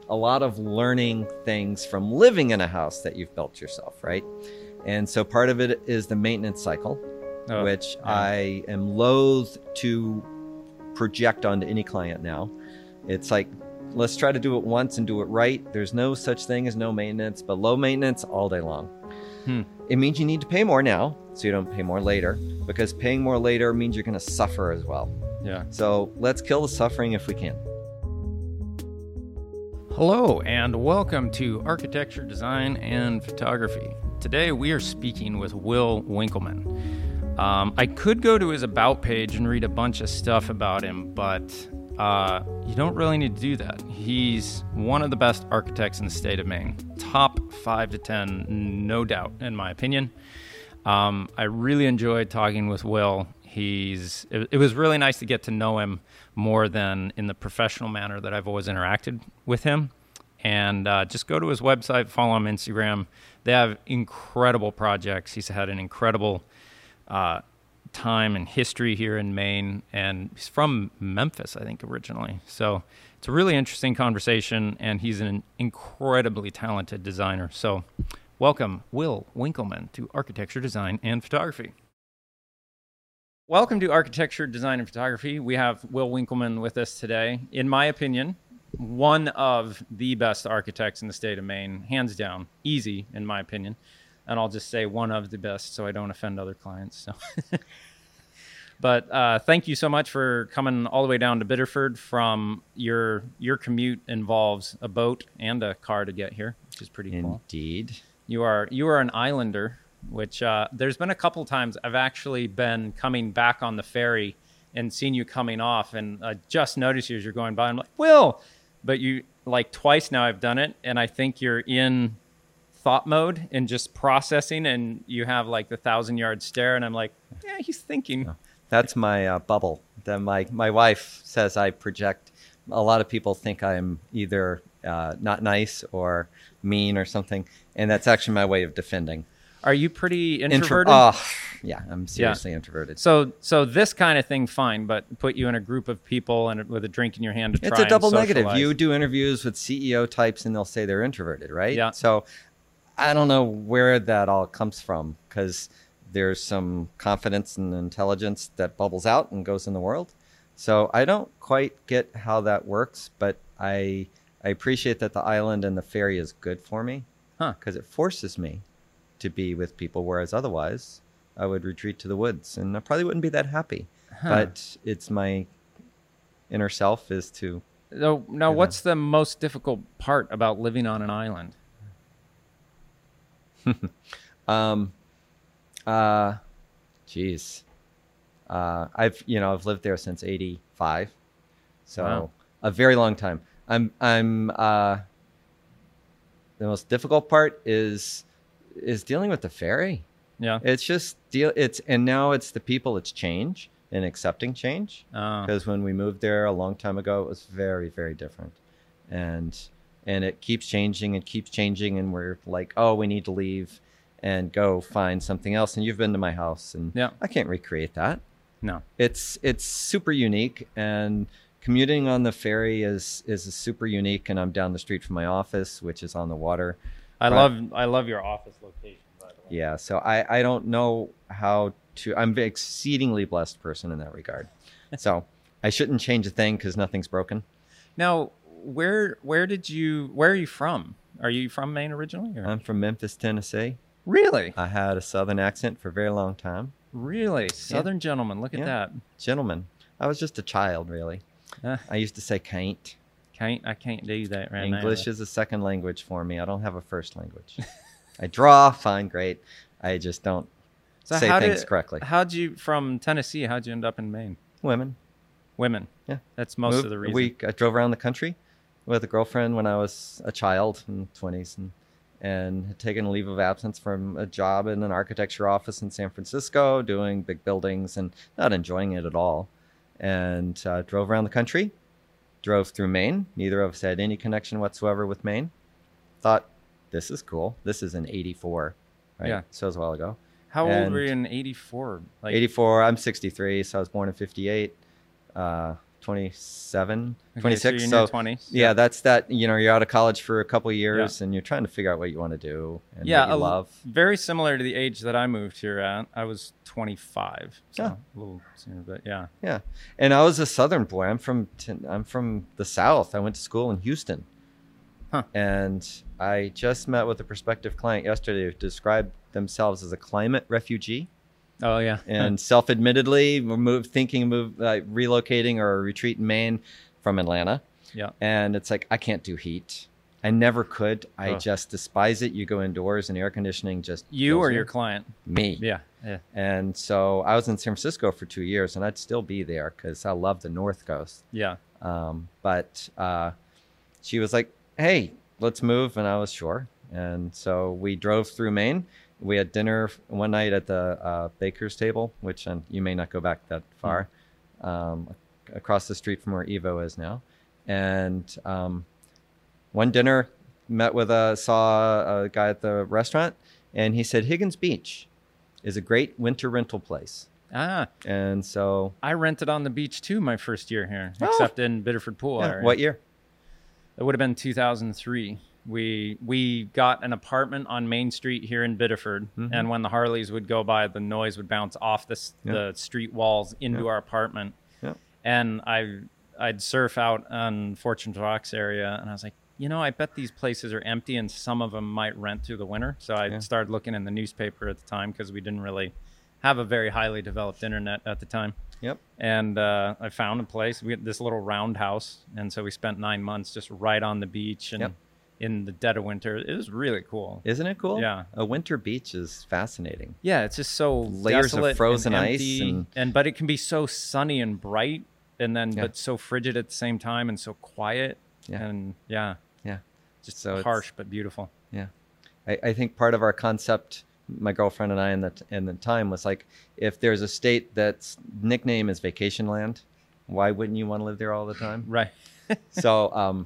a lot of learning things from living in a house that you've built yourself, right? And so part of it is the maintenance cycle, which I am loath to project onto any client now. It's like, let's try to do it once and do it right. There's no such thing as no maintenance, but low maintenance all day long. It means you need to pay more now, so you don't pay more later, because paying more later means you're going to suffer as well. Yeah. So let's kill the suffering if we can. Hello, and welcome to Architecture, Design, and Photography. Today we are speaking with Will Winkelman. I could go to his About page and read a bunch of stuff about him, but you don't really need to do that. He's one of the best architects in the state of Maine. Top 5 to 10, no doubt, in my opinion. I really enjoyed talking with Will. It was really nice to get to know him more than in the professional manner that I've always interacted with him. And just go to his website, follow him on Instagram. They have incredible projects. He's had an incredible time and history here in Maine, and he's from Memphis, I think, originally. So it's a really interesting conversation, and he's an incredibly talented designer. So welcome, Will Winkelman, to Architecture, Design, and Photography. Welcome to Architecture, Design, and Photography. We have Will Winkelman with us today. In my opinion, one of the best architects in the state of Maine, hands down, easy in my opinion. And I'll just say one of the best so I don't offend other clients. So. But thank you so much for coming all the way down to Biddeford. From your commute involves a boat and a car to get here, which is pretty cool. Indeed. You are an islander, which there's been a couple times I've actually been coming back on the ferry and seen you coming off, and I just noticed you as you're going by. I'm like, Will! But you, like twice now I've done it, and I think you're in thought mode and just processing, and you have like the 1,000-yard stare, and I'm like, yeah, he's thinking. That's my bubble. Then my wife says I project. A lot of people think I'm either not nice or mean or something, and that's actually my way of defending. Are you pretty introverted? Yeah, I'm seriously introverted. So this kind of thing, fine, but put you in a group of people and with a drink in your hand to try. It's a double and negative. You do interviews with CEO types, and they'll say they're introverted, right? Yeah. So I don't know where that all comes from, because there's some confidence and intelligence that bubbles out and goes in the world. So I don't quite get how that works, but I appreciate that the island and the ferry is good for me, because it forces me to be with people, whereas otherwise I would retreat to the woods and I probably wouldn't be that happy. But it's my inner self is to... Now, what's the most difficult part about living on an island? I've lived there since 85, so a very long time. The most difficult part is dealing with the ferry. Yeah, it's just and now it's the people. It's change and accepting change, because when we moved there a long time ago, it was very, very different, and it keeps changing and we're like, oh, we need to leave and go find something else. And you've been to my house, and I can't recreate that. No, it's super unique, and commuting on the ferry is super unique. And I'm down the street from my office, which is on the water. I love your office location, by the way. Yeah, so I don't know how to. I'm an exceedingly blessed person in that regard. So I shouldn't change a thing because nothing's broken. Now, where are you from? Are you from Maine originally? Or? I'm from Memphis, Tennessee. Really? I had a Southern accent for a very long time. Really? Southern gentleman. Look at that. Gentleman. I was just a child, really. I used to say can't. I can't do that right now. English is a second language for me. I don't have a first language. I draw, fine, great. I just don't say things correctly. From Tennessee, how'd you end up in Maine? Women. Yeah. That's most of the reason. I drove around the country with a girlfriend when I was a child in the 20s, and had taken a leave of absence from a job in an architecture office in San Francisco, doing big buildings and not enjoying it at all. And drove around the country, drove through Maine. Neither of us had any connection whatsoever with Maine. Thought, this is cool. This is in 84, right? Yeah. So it was a while ago. How old were you in 84? 84, I'm 63, so I was born in 58. 27, Okay, 26. so you're in So your 20s. yeah, that's that. You're out of college for a couple of years, and you're trying to figure out what you want to do and what you love. Very similar to the age that I moved here at. I was 25, so Yeah. a little sooner, but yeah. Yeah, and I was a Southern boy. I'm from the South. I went to school in Houston, and I just met with a prospective client yesterday who described themselves as a climate refugee. Oh yeah, And self-admittedly relocating or a retreat in Maine from Atlanta. Yeah. And it's like, I can't do heat. I never could. I just despise it. You go indoors and air conditioning just You kills or your client? Me. Yeah. And so I was in San Francisco for 2 years, and I'd still be there because I love the North Coast. Yeah. But she was like, hey, let's move. And I was sure. And so we drove through Maine. We had dinner one night at the Baker's Table, which you may not go back that far, across the street from where Evo is now. And one dinner, saw a guy at the restaurant, and he said Higgins Beach is a great winter rental place. And so I rented on the beach too my first year here, except in Biddeford Pool area. What year? It would have been 2003. We got an apartment on Main Street here in Biddeford, and when the Harleys would go by, the noise would bounce off the street walls into our apartment. Yeah. And I'd surf out on Fortune Rocks area, and I was like, I bet these places are empty, and some of them might rent through the winter. So I started looking in the newspaper at the time because we didn't really have a very highly developed internet at the time. Yep. And I found a place. We had this little roundhouse, and so we spent 9 months just right on the beach and in the dead of winter. It was really cool. Isn't it cool? Yeah. A winter beach is fascinating. Yeah, it's just so Layers of desolate frozen and ice empty, but it can be so sunny and bright, and then but so frigid at the same time, and so quiet. And just so harsh but beautiful. Yeah, I think part of our concept, my girlfriend and I in the time, was like, if there's a state that's nickname is vacation land, why wouldn't you want to live there all the time? Right. So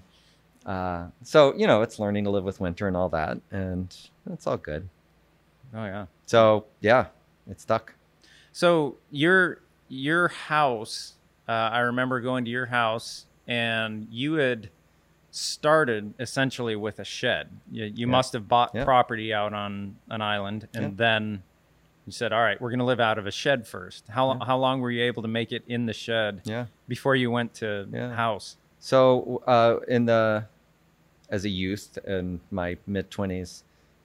it's learning to live with winter and all that, and it's all good. Oh yeah. So yeah, it stuck. So your house, I remember going to your house, and you had started essentially with a shed. You must have bought property out on an island, and then you said, all right, we're going to live out of a shed first. How long were you able to make it in the shed before you went to house? So as a youth in my mid-20s,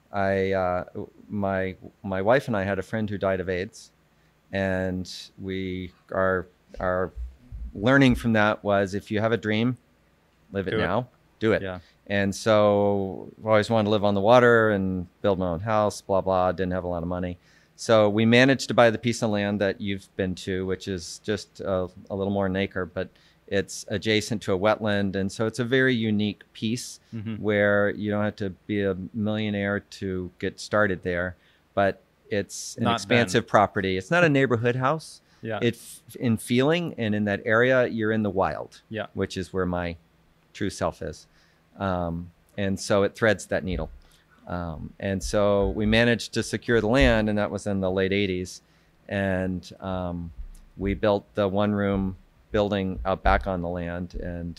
my wife and I had a friend who died of AIDS, and our learning from that was, if you have a dream, live it now. Do it. Yeah. And so I always wanted to live on the water and build my own house, blah, blah. Didn't have a lot of money. So we managed to buy the piece of land that you've been to, which is just a little more than an acre, but it's adjacent to a wetland. And so it's a very unique piece where you don't have to be a millionaire to get started there, but it's an expansive property. It's not a neighborhood house. Yeah. It's in feeling, and in that area, you're in the wild, which is where my true self is. And so it threads that needle. And so we managed to secure the land, and that was in the late 80s. And we built the one-room building out back on the land, and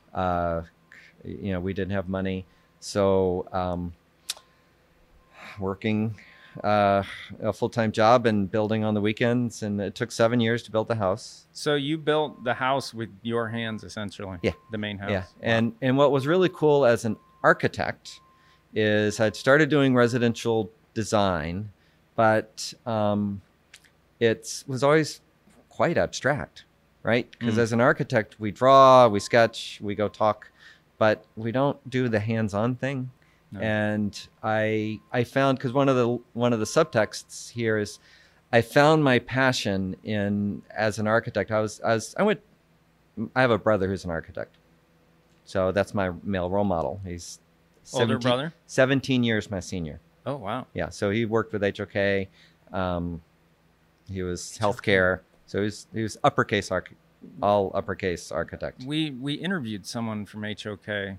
we didn't have money. So working a full-time job and building on the weekends, and it took 7 years to build the house. So you built the house with your hands, essentially. Yeah. The main house. Yeah. Wow. And what was really cool as an architect is I'd started doing residential design, but it was always quite abstract, right? Because as an architect, we draw, we sketch, we go talk, but we don't do the hands-on thing. No. And I found, because one of the subtexts here is, I found my passion as an architect. I have a brother who's an architect, so that's my male role model. He's older brother, 17 years my senior. Oh wow! Yeah, so he worked with HOK. He was healthcare, so he was all uppercase architect. We interviewed someone from HOK.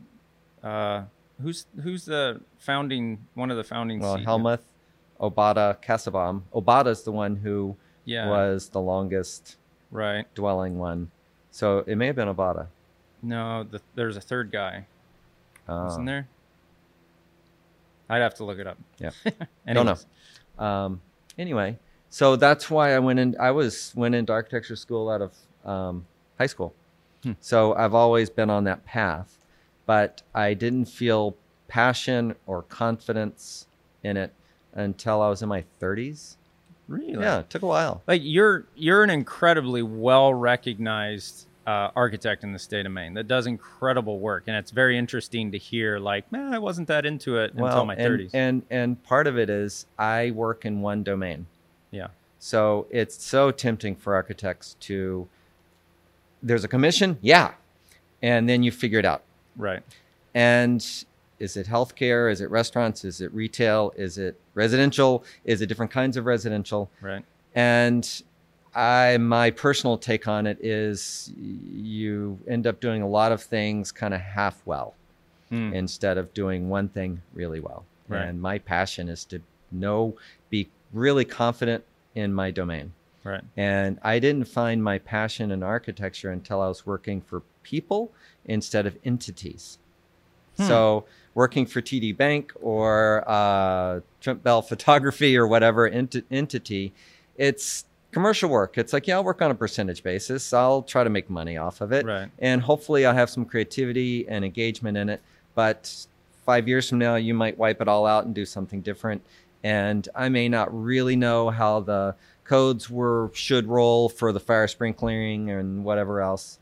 Who's one of the founding? Well, Helmuth, Obata, Kasabam. Obata's the one who was the longest dwelling one. So it may have been Abada. No, there's a third guy. Isn't there? I'd have to look it up. Yeah. Anyways. Don't know. Anyway, so that's why I went into architecture school out of high school. So I've always been on that path, but I didn't feel passion or confidence in it until I was in my 30s. Really? Yeah, it took a while. Like you're an incredibly well-recognized architect in the state of Maine that does incredible work, and it's very interesting to hear. Like, man, I wasn't that into it until my 30s. And part of it is I work in one domain. Yeah. So it's so tempting for architects to. There's a commission, yeah, and then you figure it out. Right. And is it healthcare? Is it restaurants? Is it retail? Is it residential? Is it different kinds of residential? Right. And my personal take on it is you end up doing a lot of things kind of half well instead of doing one thing really well. Right. And my passion is to be really confident in my domain. Right. And I didn't find my passion in architecture until I was working for people instead of entities. So working for TD Bank or Trent Bell Photography or whatever entity, it's commercial work. It's like, yeah, I'll work on a percentage basis. I'll try to make money off of it. Right. And hopefully I'll have some creativity and engagement in it. But 5 years from now, you might wipe it all out and do something different. And I may not really know how the codes should roll for the fire sprinklering and whatever else.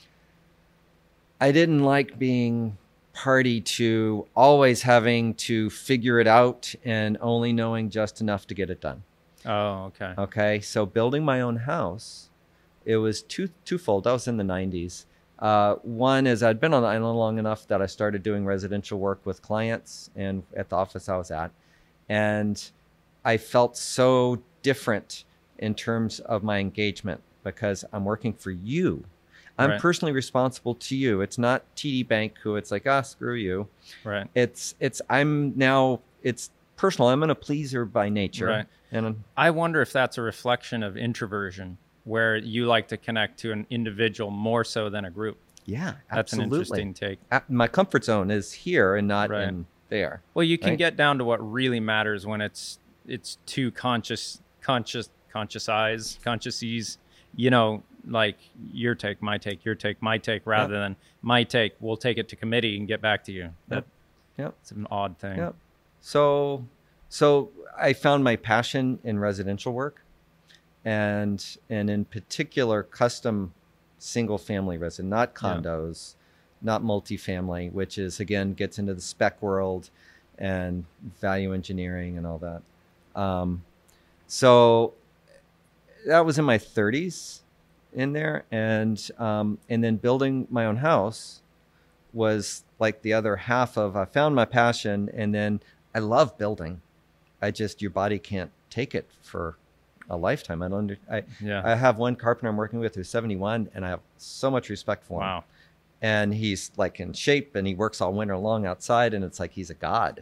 I didn't like being party to always having to figure it out and only knowing just enough to get it done. Oh, okay. Okay, so building my own house, it was twofold. That was in the 90s. One is I'd been on the island long enough that I started doing residential work with clients and at the office I was at. And I felt so different in terms of my engagement because I'm working for you. I'm personally responsible to you. It's not TD Bank who it's like, screw you. Right. It's personal. I'm a pleaser by nature. Right. And I wonder if that's a reflection of introversion, where you like to connect to an individual more so than a group. Yeah, that's absolutely. an interesting take. My comfort zone is here and not in there. Well, you can get down to what really matters when it's two conscious eyes, you know, like your take, my take, your take, my take, rather than my take. We'll take it to committee and get back to you. It's an odd thing. Yep. So I found my passion in residential work, and in particular custom single family residence, not condos, not multifamily, which is again gets into the spec world and value engineering and all that. So that was in my 30s in there, and then building my own house was like the other half of I found my passion, and then I love building. Your body can't take it for a lifetime. I have one carpenter I'm working with who's 71, and I have so much respect for him. Wow. And he's like in shape, and he works all winter long outside, and it's like he's a god.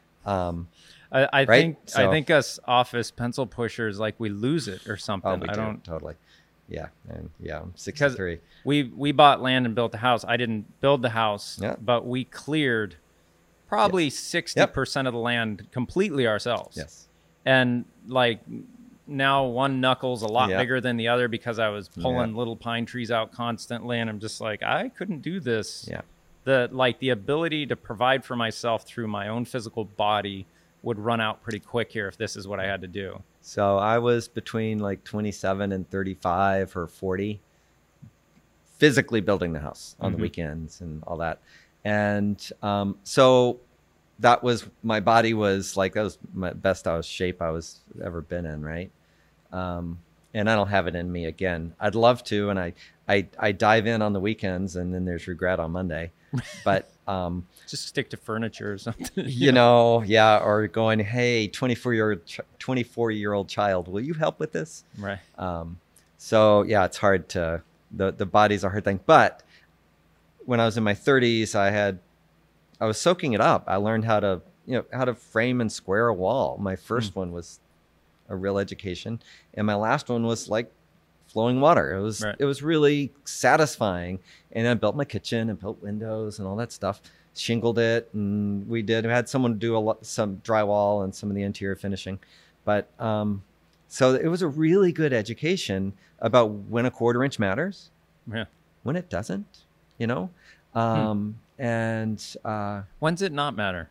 I think us office pencil pushers, like we lose it or something. Oh, don't totally. Yeah, and I'm 63. We bought land and built the house. I didn't build the house, but we cleared probably 60% of the land completely ourselves. Yes. And like now one knuckle's a lot bigger than the other because I was pulling little pine trees out constantly, and I'm just like, I couldn't do this. Yeah. The ability to provide for myself through my own physical body would run out pretty quick here if this is what I had to do. So I was between like 27 and 35 or 40 physically building the house on the weekends and all that. And so that was, my body was like, that was my best shape I was ever been in, right? And I don't have it in me again. I'd love to, and I dive in on the weekends, and then there's regret on Monday. But just stick to furniture or something. you know, or going, hey, 24-year-old child, will you help with this? Right. So it's hard to, the body's a hard thing. But when I was in my 30s, I was soaking it up. I learned how to frame and square a wall. My first one was a real education, and my last one was like flowing water. It was Right. it was really satisfying. And I built my kitchen and built windows and all that stuff, shingled it, and we had someone do some drywall and some of the interior finishing. But so it was a really good education about when a 1/4 inch matters, Yeah. when it doesn't, you know. And When's it not matter?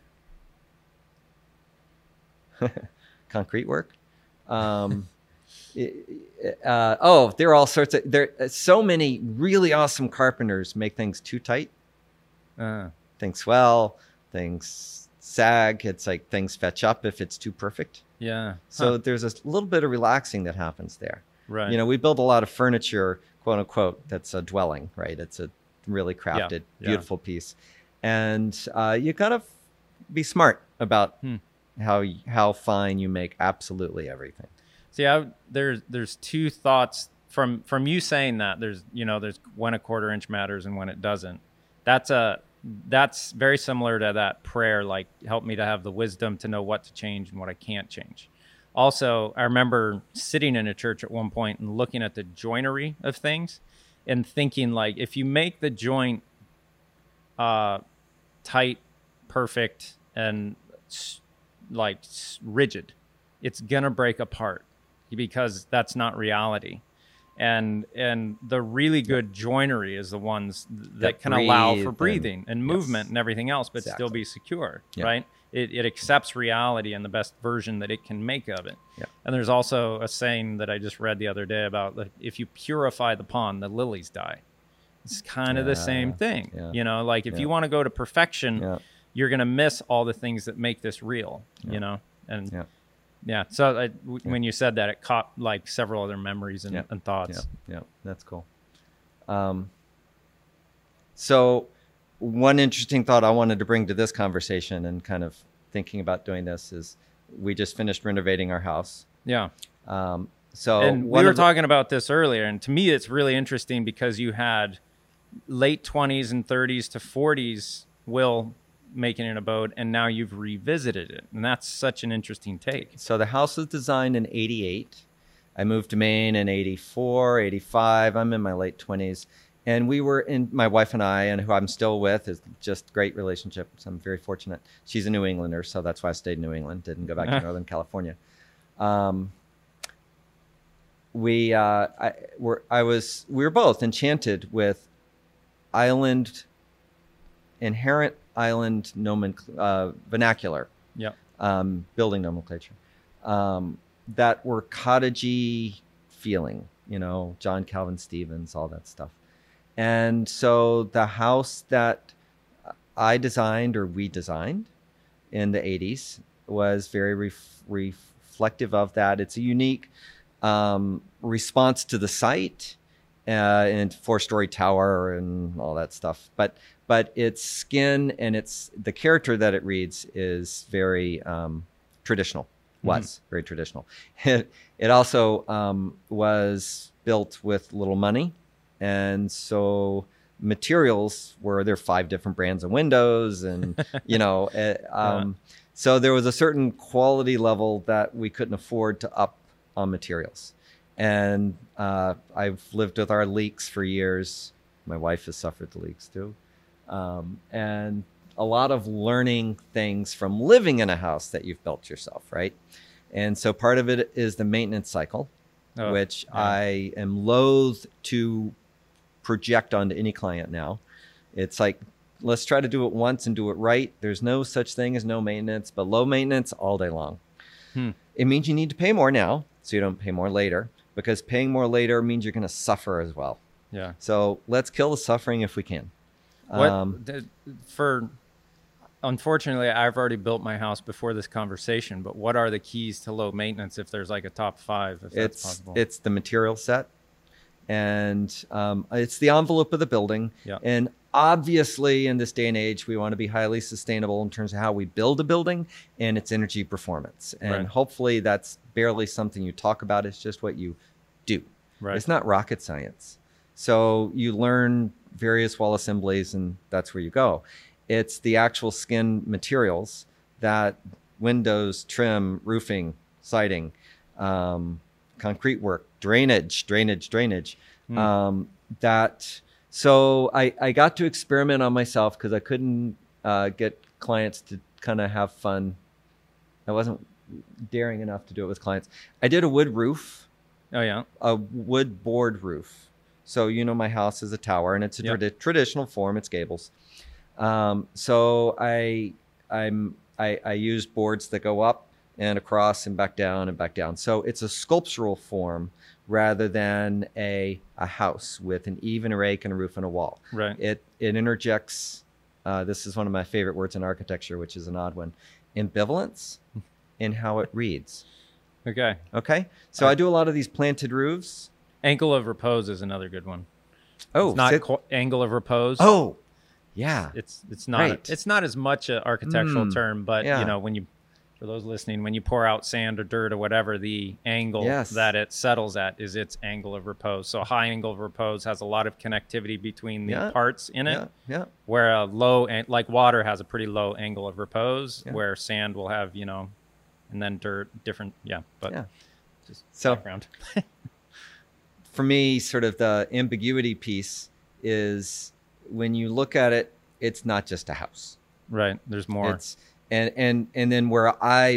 concrete work. There are all sorts of so many really awesome carpenters make things too tight. Things swell, things sag. It's like things fetch up if it's too perfect. Yeah. So there's a little bit of relaxing that happens there. Right. You know, we build a lot of furniture, quote unquote, that's a dwelling, right? It's a really crafted, beautiful piece. And you gotta be smart about how fine you make absolutely everything. See, there's two thoughts from you saying that. There's when a 1/4 inch matters and when it doesn't. That's very similar to that prayer, like, help me to have the wisdom to know what to change and what I can't change. Also, I remember sitting in a church at one point and looking at the joinery of things and thinking, like, if you make the joint tight, perfect, and like rigid, it's gonna break apart because that's not reality. And the really good joinery is the ones that can allow for breathing and movement and everything else, but still be secure, right? It accepts reality in the best version that it can make of it. And there's also a saying that I just read the other day about, like, if you purify the pond, the lilies die. It's kind of the same thing. You know, like, if you want to go to perfection, you're going to miss all the things that make this real, you know? And so when you said that, it caught like several other memories and thoughts. Yeah, that's cool. So one interesting thought I wanted to bring to this conversation and kind of thinking about doing this is we just finished renovating our house. Yeah. And we were talking about this earlier, and to me it's really interesting because you had late 20s and 30s to 40s Will making an abode, and now you've revisited it, and that's such an interesting take. So the house was designed in 88. I moved to Maine in 84, 85. I'm in my late 20s. And we were my wife and I, and who I'm still with, is just great relationship. So I'm very fortunate. She's a New Englander, so that's why I stayed in New England, didn't go back to Northern California. We were both enchanted with inherent island vernacular, building nomenclature, that were cottagey feeling, you know, John Calvin Stevens, all that stuff. And so the house that I designed, or we designed in the 80s, was very reflective of that. It's a unique response to the site, and 4-story tower and all that stuff. But its skin and the character that it reads is very traditional. Very traditional. It also was built with little money, and so materials there are 5 different brands of windows, and you know, so there was a certain quality level that we couldn't afford to up on materials. And I've lived with our leaks for years. My wife has suffered the leaks too. And a lot of learning things from living in a house that you've built yourself, right? And so part of it is the maintenance cycle, which I am loath to project onto any client now. It's like, let's try to do it once and do it right. There's no such thing as no maintenance, but low maintenance all day long. It means you need to pay more now, so you don't pay more later, because paying more later means you're going to suffer as well. Yeah. So let's kill the suffering if we can. Unfortunately, I've already built my house before this conversation, but what are the keys to low maintenance, if there's like a top 5, if that's possible? It's the material set, and it's the envelope of the building. Yeah. And obviously, in this day and age, we want to be highly sustainable in terms of how we build a building and its energy performance. And hopefully that's barely something you talk about. It's just what you do. Right. It's not rocket science. So you learn various wall assemblies, and that's where you go. It's the actual skin materials that windows, trim, roofing, siding, concrete work, drainage. So I got to experiment on myself because I couldn't get clients to kind of have fun. I wasn't daring enough to do it with clients. I did a wood roof. Oh yeah. A wood board roof. So my house is a tower, and it's a traditional form. It's gables. So I used boards that go up and across and back down. So it's a sculptural form rather than a house with an even rake and a roof and a wall. Right. It interjects. This is one of my favorite words in architecture, which is an odd one. Ambivalence in how it reads. Okay. So I do a lot of these planted roofs. Angle of repose is another good one. Oh, it's not angle of repose. Oh, yeah. It's not right. It's not as much an architectural term, but when you, for those listening, when you pour out sand or dirt or whatever, the angle that it settles at is its angle of repose. So a high angle of repose has a lot of connectivity between the parts in it. Yeah. Where a low, like water has a pretty low angle of repose, where sand will have, and then dirt, different. Just background. For me, sort of the ambiguity piece is when you look at it, it's not just a house. Right. There's more. It's and then where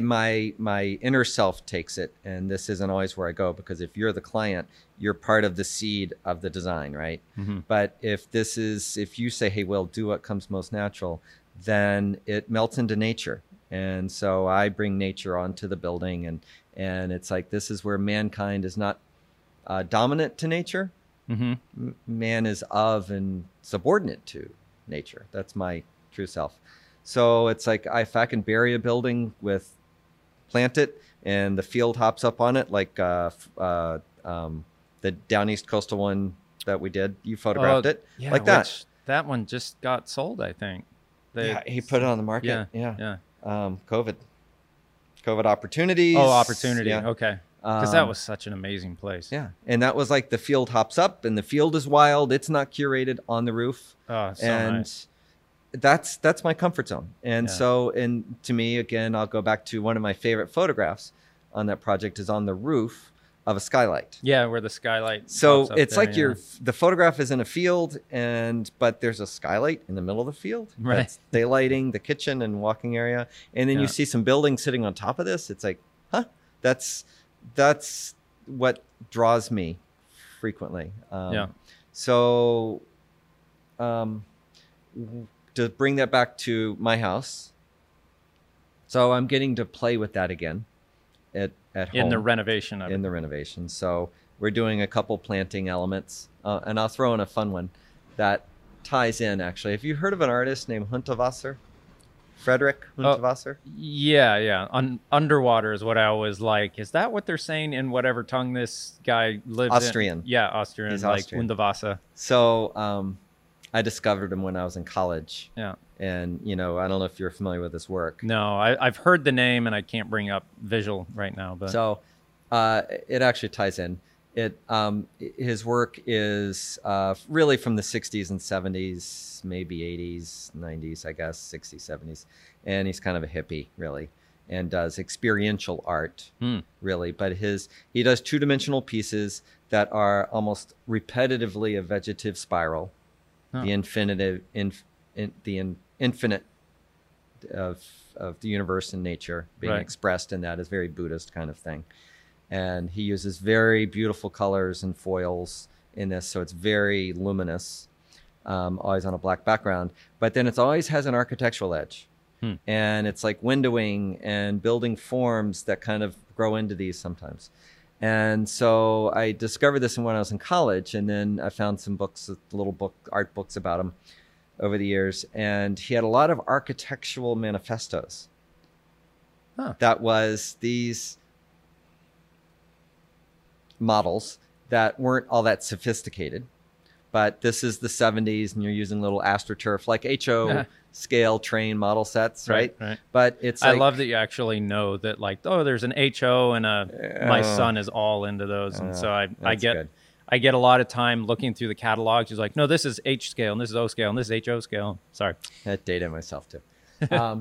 my inner self takes it, and this isn't always where I go, because if you're the client, you're part of the seed of the design, right? Mm-hmm. But if you say, hey, Will, do what comes most natural, then it melts into nature. And so I bring nature onto the building, and it's like, this is where mankind is not dominant to nature. Mm-hmm. Man is of and subordinate to nature. That's my true self. So it's like, if I can bury a building plant it, and the field hops up on it, like the Down East Coastal one that we did. You photographed it, like that. That one just got sold, I think. He put it on the market. Yeah. COVID opportunities. Oh, opportunity. Yeah. Okay. Because that was such an amazing place. Yeah. And that was like, the field hops up, and the field is wild. It's not curated on the roof. Oh, so nice. That's my comfort zone. And so, and to me, again, I'll go back to one of my favorite photographs on that project is on the roof of a skylight. Yeah, where the skylight. So it's there, like the photograph is in a field, but there's a skylight in the middle of the field. Right. That's daylighting the kitchen and walking area. And then you see some buildings sitting on top of this. It's like, that's what draws me frequently. So, to bring that back to my house, so I'm getting to play with that again at home. In the renovation of it. In the renovation. So we're doing a couple planting elements, and I'll throw in a fun one that ties in, actually. Have you heard of an artist named Hundertwasser? Frederick Hundertwasser? Yeah. Underwater is what I always like. Is that what they're saying in whatever tongue this guy lives Austrian. in? Yeah, Austrian. He's like Austrian. Hundertwasser. So I discovered him when I was in college. Yeah. And, I don't know if you're familiar with his work. No, I've heard the name, and I can't bring up visual right now. But So it actually ties in. His work is really from the 60s and 70s, maybe 80s, 90s, I guess, 60s, 70s. And he's kind of a hippie, really, and does experiential art, really. But he does two-dimensional pieces that are almost repetitively a vegetative spiral, the infinite of the universe and nature being expressed in that is very Buddhist kind of thing. And he uses very beautiful colors and foils in this, so it's very luminous, always on a black background. But then it always has an architectural edge. And it's like windowing and building forms that kind of grow into these sometimes. And so I discovered this when I was in college, and then I found some books, art books about him over the years. And he had a lot of architectural manifestos. That was these models that weren't all that sophisticated, but this is the 70s, and you're using little AstroTurf, like HO scale train model sets, right? But it's I love that you actually know that, like, there's an HO and my son is all into those, and so I get a lot of time looking through the catalogs. He's like, no, this is H scale, and this is O scale, and this is HO scale. Sorry, I dated myself too.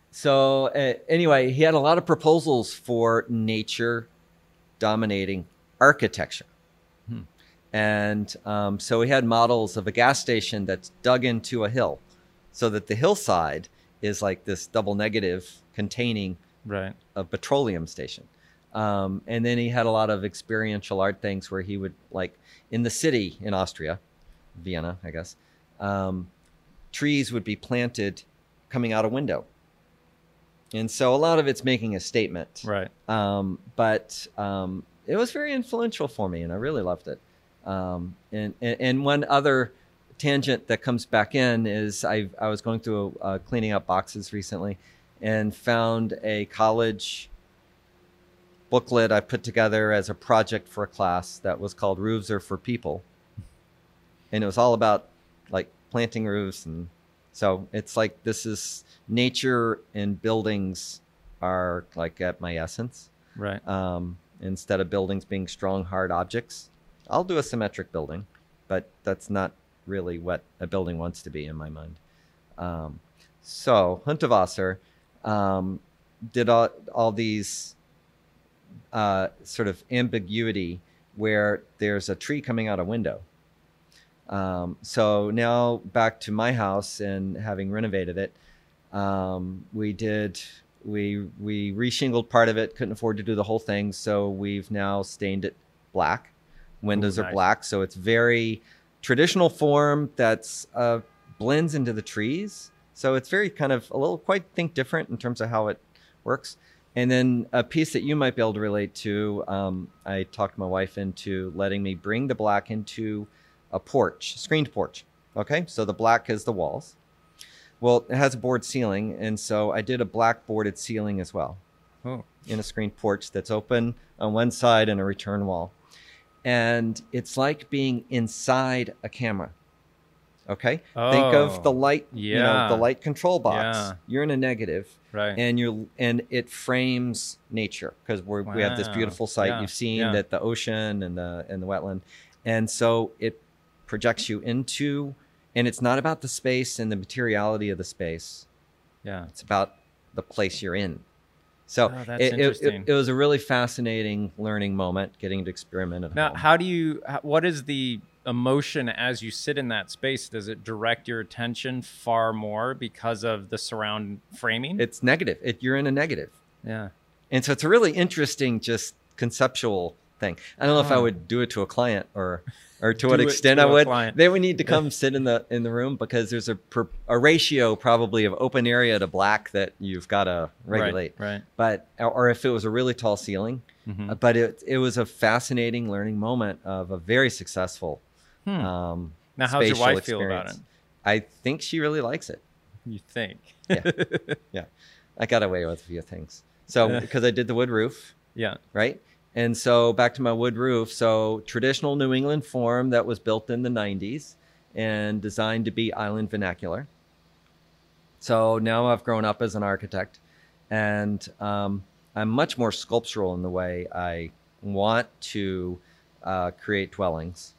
So anyway, he had a lot of proposals for nature dominating architecture. And so we had models of a gas station that's dug into a hill, so that the hillside is like this double negative containing a petroleum station. And then he had a lot of experiential art things where he would, like, in the city in Austria, Vienna, I guess, trees would be planted coming out a window. And so a lot of it's making a statement. Right. But it was very influential for me, and I really loved it. And one other tangent that comes back in is I was going through cleaning up boxes recently and found a college booklet I put together as a project for a class that was called Roofs Are for People. And it was all about, like, planting roofs. And so it's like, this is nature and buildings are like at my essence. Right. Instead of buildings being strong, hard objects. I'll do a symmetric building, but that's not really what a building wants to be in my mind. So Hundertwasser did all these sort of ambiguity where there's a tree coming out a window. So now back to my house and having renovated it, we reshingled part of it, couldn't afford to do the whole thing, so we've now stained it black. Windows are black, so it's very traditional form that's blends into the trees. So it's very kind of quite different in terms of how it works. And then a piece that you might be able to relate to, I talked my wife into letting me bring the black into a porch, screened porch. Okay, so the black is the walls. Well, it has a board ceiling, and so I did a black boarded ceiling as well. Oh. In a screened porch that's open on one side and a return wall. And it's like being inside a camera. Okay? Oh, think of the light, yeah. The light control box. Yeah. You're in a negative. Right. And it frames nature, because we have this beautiful site. Yeah. You've seen that the ocean and the wetland. And so it projects you into, and it's not about the space and the materiality of the space. Yeah. It's about the place you're in. So that's interesting. It was a really fascinating learning moment, getting to experiment at now, home. what is the emotion as you sit in that space? Does it direct your attention far more because of the surround framing? It's negative. You're in a negative. Yeah. And so it's a really interesting, just conceptual thing. I don't know if I would do it to a client or to what extent I would. They would need to come sit in the room, because there's a ratio probably of open area to black that you've got to regulate. Right. But or if it was a really tall ceiling. Mm-hmm. But it was a fascinating learning moment of a very successful now, how's your wife feel about it? I think she really likes it. You think? Yeah. I got away with a few things. So because I did the wood roof. Yeah. Right. And so back to my wood roof. So traditional New England form that was built in the 90s and designed to be island vernacular. So now I've grown up as an architect, and I'm much more sculptural in the way I want to create dwellings,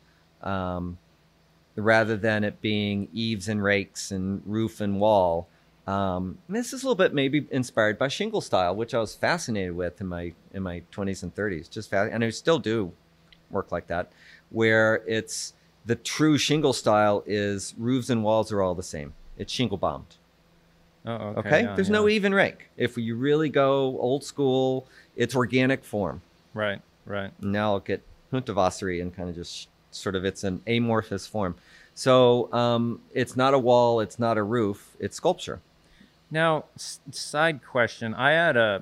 rather than it being eaves and rakes and roof and wall. This is a little bit maybe inspired by shingle style, which I was fascinated with in my 20s and 30s. And I still do work like that, where it's the true shingle style is roofs and walls are all the same. It's shingle bombed. Oh, okay. There's no even rake. If you really go old school, it's organic form. Right. Now I'll get Hundertwasser and kind of just sort of, it's an amorphous form. So it's not a wall, it's not a roof, it's sculpture. Now, side question. I had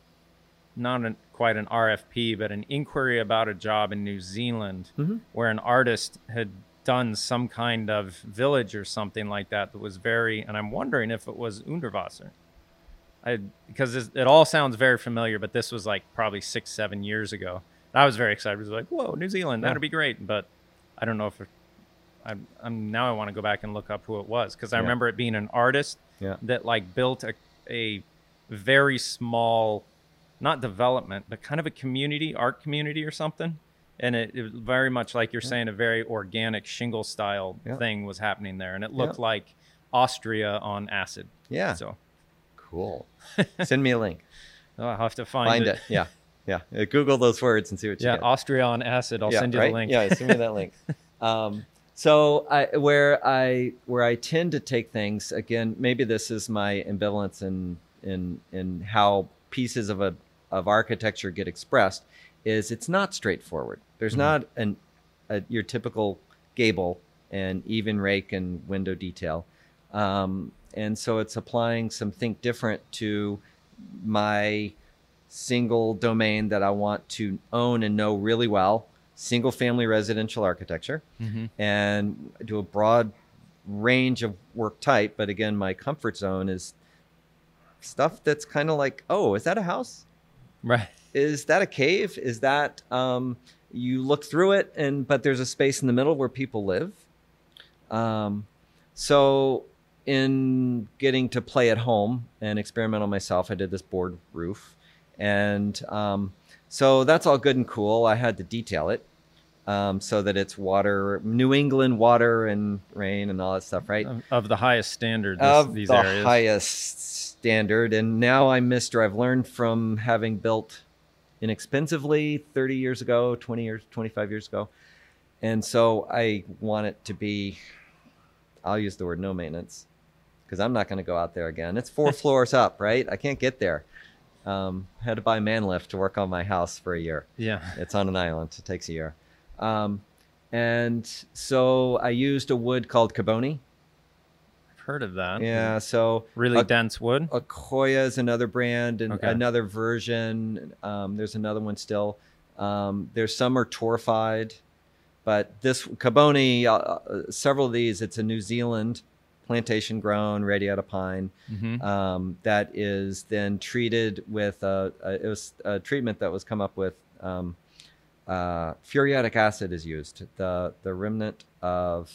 quite an RFP, but an inquiry about a job in New Zealand where an artist had done some kind of village or something like that was and I'm wondering if it was Hundertwasser. Because it all sounds very familiar, but this was like probably 6-7 years ago. And I was very excited. I was like, whoa, New Zealand, that'd be great. But I don't know if now I want to go back and look up who it was, because I remember it being an artist that like built a very small, not development, but kind of a art community or something. And it was very much like you're saying, a very organic shingle style thing was happening there. And it looked like Austria on acid. Yeah. So cool. Send me a link. I'll have to find it. Yeah. Yeah. Google those words and see what you get. Austria on acid. I'll send you the link. Yeah, send me that link. So where I tend to take things, again, maybe this is my ambivalence in how pieces of architecture get expressed, is it's not straightforward. There's not your typical gable and even rake and window detail. And so it's applying some think different to my single domain that I want to own and know really well, single family residential architecture, and do a broad range of work type. But again, my comfort zone is stuff that's kind of like, oh, is that a house? Right. Is that a cave? Is that, you look through it but there's a space in the middle where people live. So in getting to play at home and experiment on myself, I did this board roof. And so that's all good and cool. I had to detail it so that it's New England water and rain and all that stuff, right? Of the highest standard, these the areas. Highest standard. And now I've learned from having built inexpensively 30 years ago, 20 years, 25 years ago. And so I want it to be, I'll use the word no maintenance, because I'm not going to go out there again. It's 4 floors up, right? I can't get there. Had to buy a man lift to work on my house for a year. Yeah. It's on an island. It takes a year. And so I used a wood called Caboni. I've heard of that. Yeah. So really dense wood. Akoya is another brand and Okay. another version. There's another one still. There's some are torfied, but this Caboni, several of these, it's a New Zealand plantation grown radiata pine that is then treated with it was a treatment that was come up with furiatic acid is used, the remnant of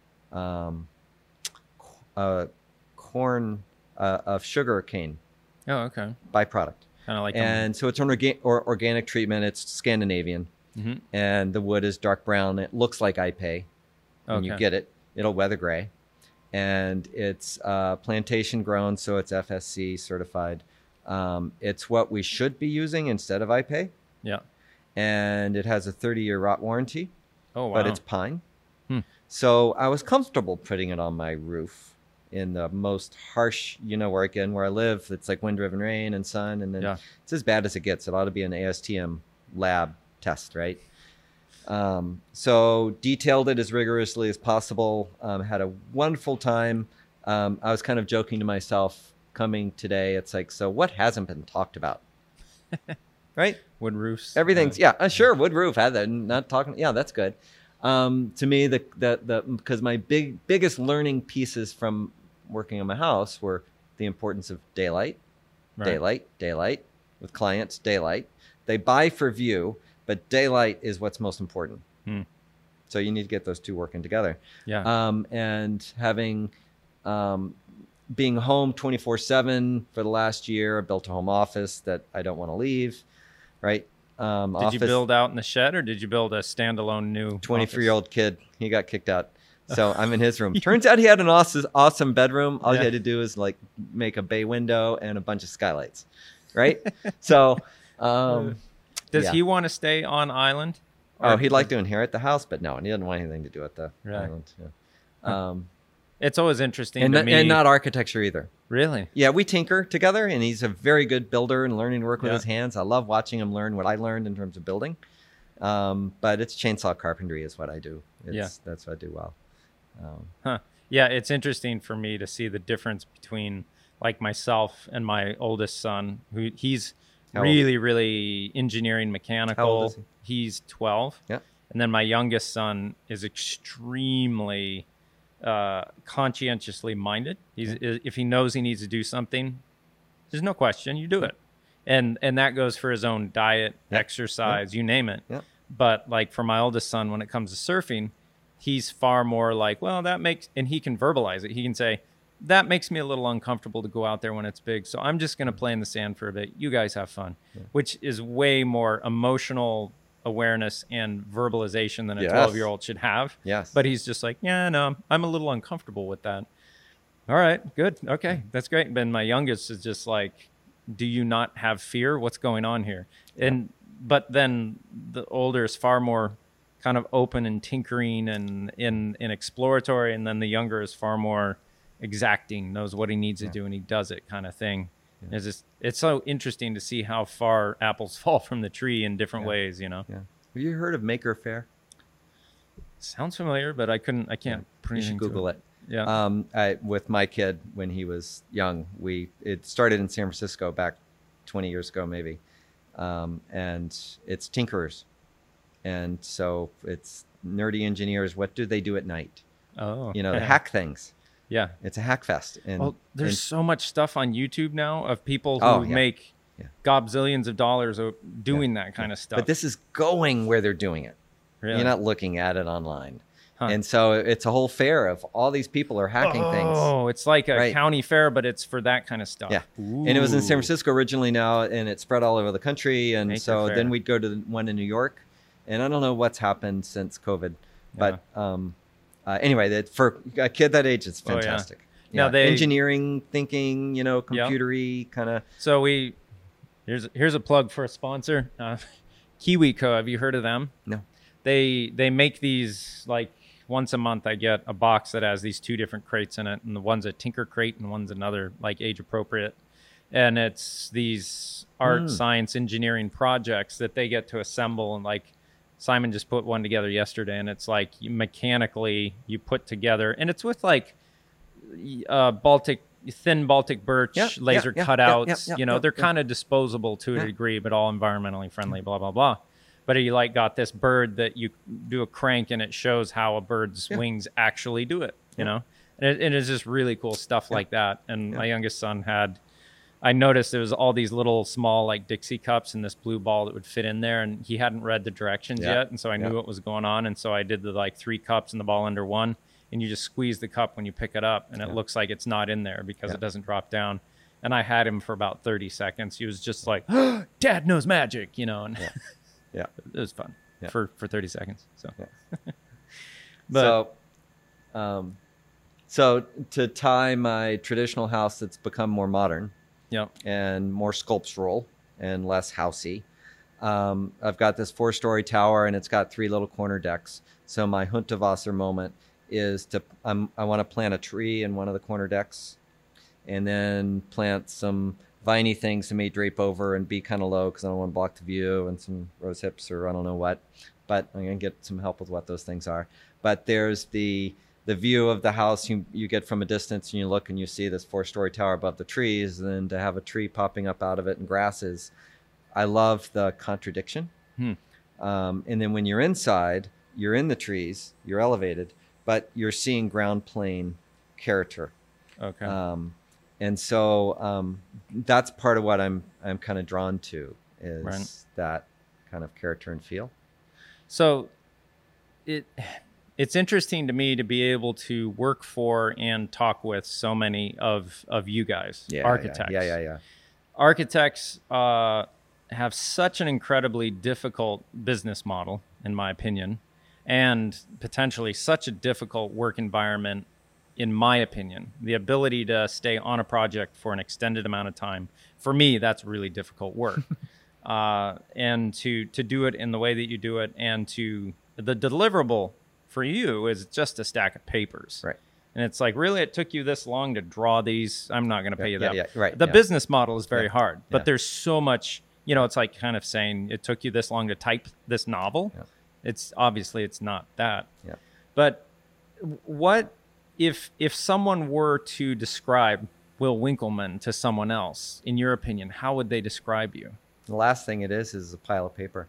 corn of sugar cane Oh, okay. byproduct, Kind of like and so it's an organic treatment. It's Scandinavian, and the wood is dark brown. It looks like Ipe when you Okay. get it. It'll weather gray. And it's plantation grown, so it's FSC certified. It's what we should be using instead of Ipe. Yeah. And it has a 30-year rot warranty, Oh, wow. but it's pine. So I was comfortable putting it on my roof in the most harsh, where I live, it's like wind-driven rain and sun, and then it's as bad as it gets. It ought to be an ASTM lab test, right? So detailed it as rigorously as possible. Had a wonderful time. I was kind of joking to myself coming today. It's like, so what hasn't been talked about? Right? Wood roofs. Everything's sure. Wood roof had that. Not talking. Yeah, that's good. To me, because my biggest learning pieces from working on my house were the importance of daylight, daylight with clients, daylight. They buy for view, but daylight is what's most important. So you need to get those two working together. Yeah. And having being home 24/7 for the last year, I built a home office that I don't want to leave. Right. Did you build out in the shed, or did you build a standalone new 23-year-old kid? He got kicked out. So I'm in his room. Turns out he had an awesome bedroom. All he had to do is like make a bay window and a bunch of skylights. Right. So does he want to stay on island? Oh, he'd like to inherit the house, but no, he doesn't want anything to do with the island. Yeah. It's always interesting to me. And not architecture either. Really? Yeah, we tinker together, and he's a very good builder and learning to work with his hands. I love watching him learn what I learned in terms of building. But it's chainsaw carpentry is what I do. That's what I do well. Yeah, it's interesting for me to see the difference between like myself and my oldest son, who he's really engineering mechanical. How old is he? He's 12. Yeah. And then my youngest son is extremely conscientiously minded. If he knows he needs to do something, there's no question, you do it. And that goes for his own diet, exercise, you name it. Yeah. But like for my oldest son, when it comes to surfing, he's far more like, well, and he can verbalize it. He can say, that makes me a little uncomfortable to go out there when it's big. So I'm just going to play in the sand for a bit. You guys have fun, which is way more emotional awareness and verbalization than a 12-year-old should have. Yes. But he's just like, yeah, no, I'm a little uncomfortable with that. All right, good. Okay, that's great. But my youngest is just like, do you not have fear? What's going on here? Yeah. And but then the older is far more kind of open and tinkering and in exploratory, and then the younger is far more exacting, knows what he needs to do and he does it kind of thing. It's so interesting to see how far apples fall from the tree in different ways, you know. Have you heard of Maker Faire? Sounds familiar, but I can't You should Google it. Yeah. With my kid when he was young, it started in San Francisco back 20 years ago maybe, and it's tinkerers, and so it's nerdy engineers. What do they do at night? Oh, they hack things. Yeah, it's a hack fest. And there's so much stuff on YouTube now of people who make gobzillions of dollars doing that kind of stuff. But this is going where they're doing it. Really? You're not looking at it online. And so it's a whole fair of all these people are hacking things. Oh, it's like a county fair, but it's for that kind of stuff. Yeah. Ooh. And it was in San Francisco originally now, and it spread all over the country. And so then we'd go to the one in New York. And I don't know what's happened since COVID. But anyway, for a kid that age, it's fantastic. Now engineering, thinking, computery kind of. So here's a plug for a sponsor. KiwiCo, have you heard of them? No. They make these like once a month. I get a box that has these 2 different crates in it, and the one's a tinker crate and one's another like age appropriate. And it's these art, science, engineering projects that they get to assemble. And like Simon just put one together yesterday, and it's like mechanically you put together, and it's with like thin Baltic birch laser cutouts. They're kind of disposable to a degree, but all environmentally friendly, blah, blah, blah. But you like got this bird that you do a crank and it shows how a bird's wings actually do it, you know? And it is just really cool stuff like that. And my youngest son I noticed there was all these little small like Dixie cups and this blue ball that would fit in there, and he hadn't read the directions yet. And so I knew what was going on. And so I did the like 3 cups and the ball under one, and you just squeeze the cup when you pick it up, and it looks like it's not in there because it doesn't drop down. And I had him for about 30 seconds. He was just like, oh, Dad knows magic, and it was fun for 30 seconds. So, but so to tie my traditional house that's become more modern, and more sculptural and less housey, I've got this 4-story tower, and it's got 3 little corner decks. So my Hundertwasser moment is I want to plant a tree in one of the corner decks, and then plant some viney things to may drape over and be kind of low because I don't want to block the view, and some rose hips or I don't know what. But I'm going to get some help with what those things are. But there's the view of the house you get from a distance, and you look and you see this 4-story tower above the trees, and then to have a tree popping up out of it and grasses. I love the contradiction. And then when you're inside, you're in the trees, you're elevated, but you're seeing ground plane character. Okay. And so that's part of what I'm kind of drawn to is that kind of character and feel. So it's interesting to me to be able to work for and talk with so many of you guys, architects. Yeah. Architects have such an incredibly difficult business model, in my opinion, and potentially such a difficult work environment, in my opinion. The ability to stay on a project for an extended amount of time, for me, that's really difficult work. And to do it in the way that you do it, and the deliverable for you is just a stack of papers. Right. And it's like, really, it took you this long to draw these? I'm not going to pay you that. Yeah, right. The business model is very hard, but there's so much, it's like kind of saying it took you this long to type this novel. Yeah. It's not that. Yeah. But what if someone were to describe Will Winkelman to someone else, in your opinion, how would they describe you? The last thing it is a pile of paper,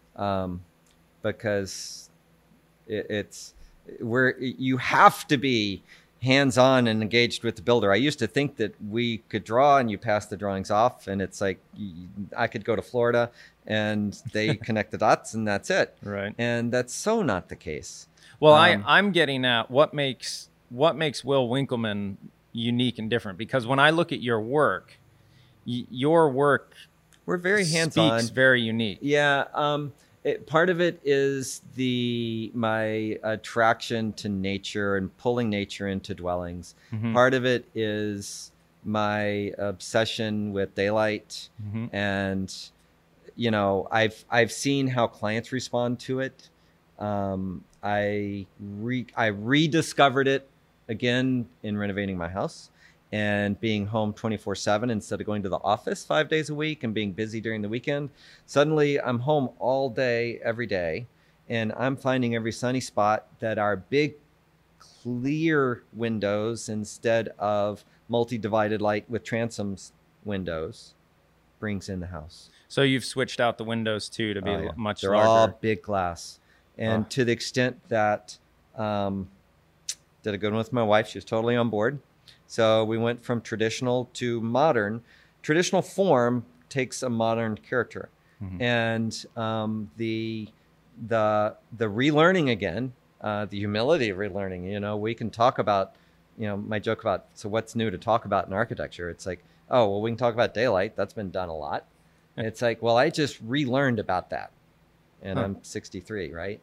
because it's where you have to be hands-on and engaged with the builder. I used to think that we could draw and you pass the drawings off, and it's like I could go to Florida and they connect the dots and that's it. Right. And that's so not the case. Well, I'm getting at what makes Will Winkelman unique and different, because when I look at your work, we're very hands-on, speaks very unique. Yeah. Part of it is my attraction to nature and pulling nature into dwellings. Mm-hmm. Part of it is my obsession with daylight. Mm-hmm. And, I've seen how clients respond to it. I rediscovered it again in renovating my house and being home 24/7 instead of going to the office 5 days a week and being busy during the weekend. Suddenly I'm home all day, every day, and I'm finding every sunny spot that are big, clear windows instead of multi-divided light with transoms windows brings in the house. So you've switched out the windows too to be much They're larger. all big glass. And to the extent that did a good one with my wife. She was totally on board. So we went from traditional to modern. Traditional form takes a modern character. Mm-hmm. And the relearning again, the humility of relearning, we can talk about, my joke about, so what's new to talk about in architecture? It's like, oh, well, we can talk about daylight. That's been done a lot. And it's like, well, I just relearned about that. And I'm 63, right?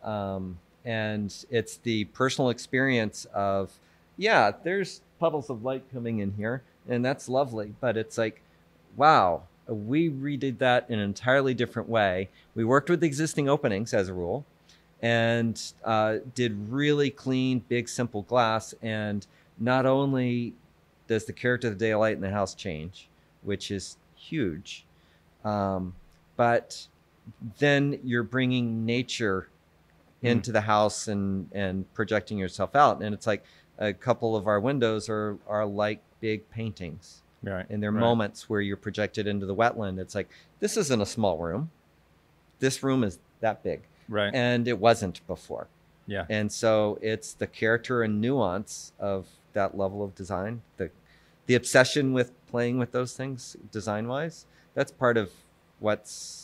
And it's the personal experience of, yeah, there's puddles of light coming in here, and that's lovely. But it's like, wow, we redid that in an entirely different way. We worked with existing openings as a rule and did really clean, big, simple glass. And not only does the character of the daylight in the house change, which is huge, but then you're bringing nature into the house and projecting yourself out. And it's like a couple of our windows are like big paintings. Right. And there are moments where you're projected into the wetland. It's like, this isn't a small room. This room is that big. Right. And it wasn't before. Yeah. And so it's the character and nuance of that level of design, the obsession with playing with those things design-wise. That's part of what's,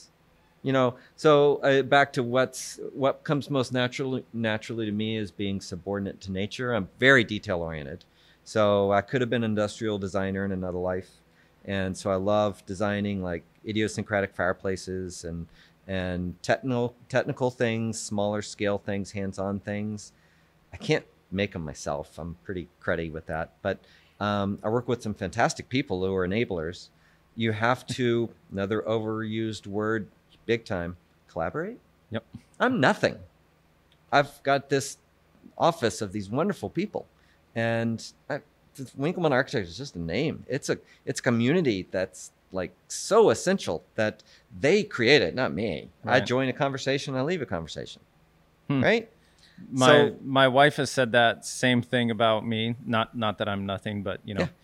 so back to what comes most naturally to me is being subordinate to nature. I'm very detail oriented. So I could have been an industrial designer in another life. And so I love designing like idiosyncratic fireplaces and technical things, smaller scale things, hands-on things. I can't make them myself. I'm pretty cruddy with that. But I work with some fantastic people who are enablers. You have to, another overused word, big time, collaborate. Yep. I'm nothing. I've got this office of these wonderful people, and Winkelmann Architecture is just a name. It's a community that's like so essential that they create it, not me. Right. I join a conversation, I leave a conversation. Right? My wife has said that same thing about me. Not that I'm nothing, but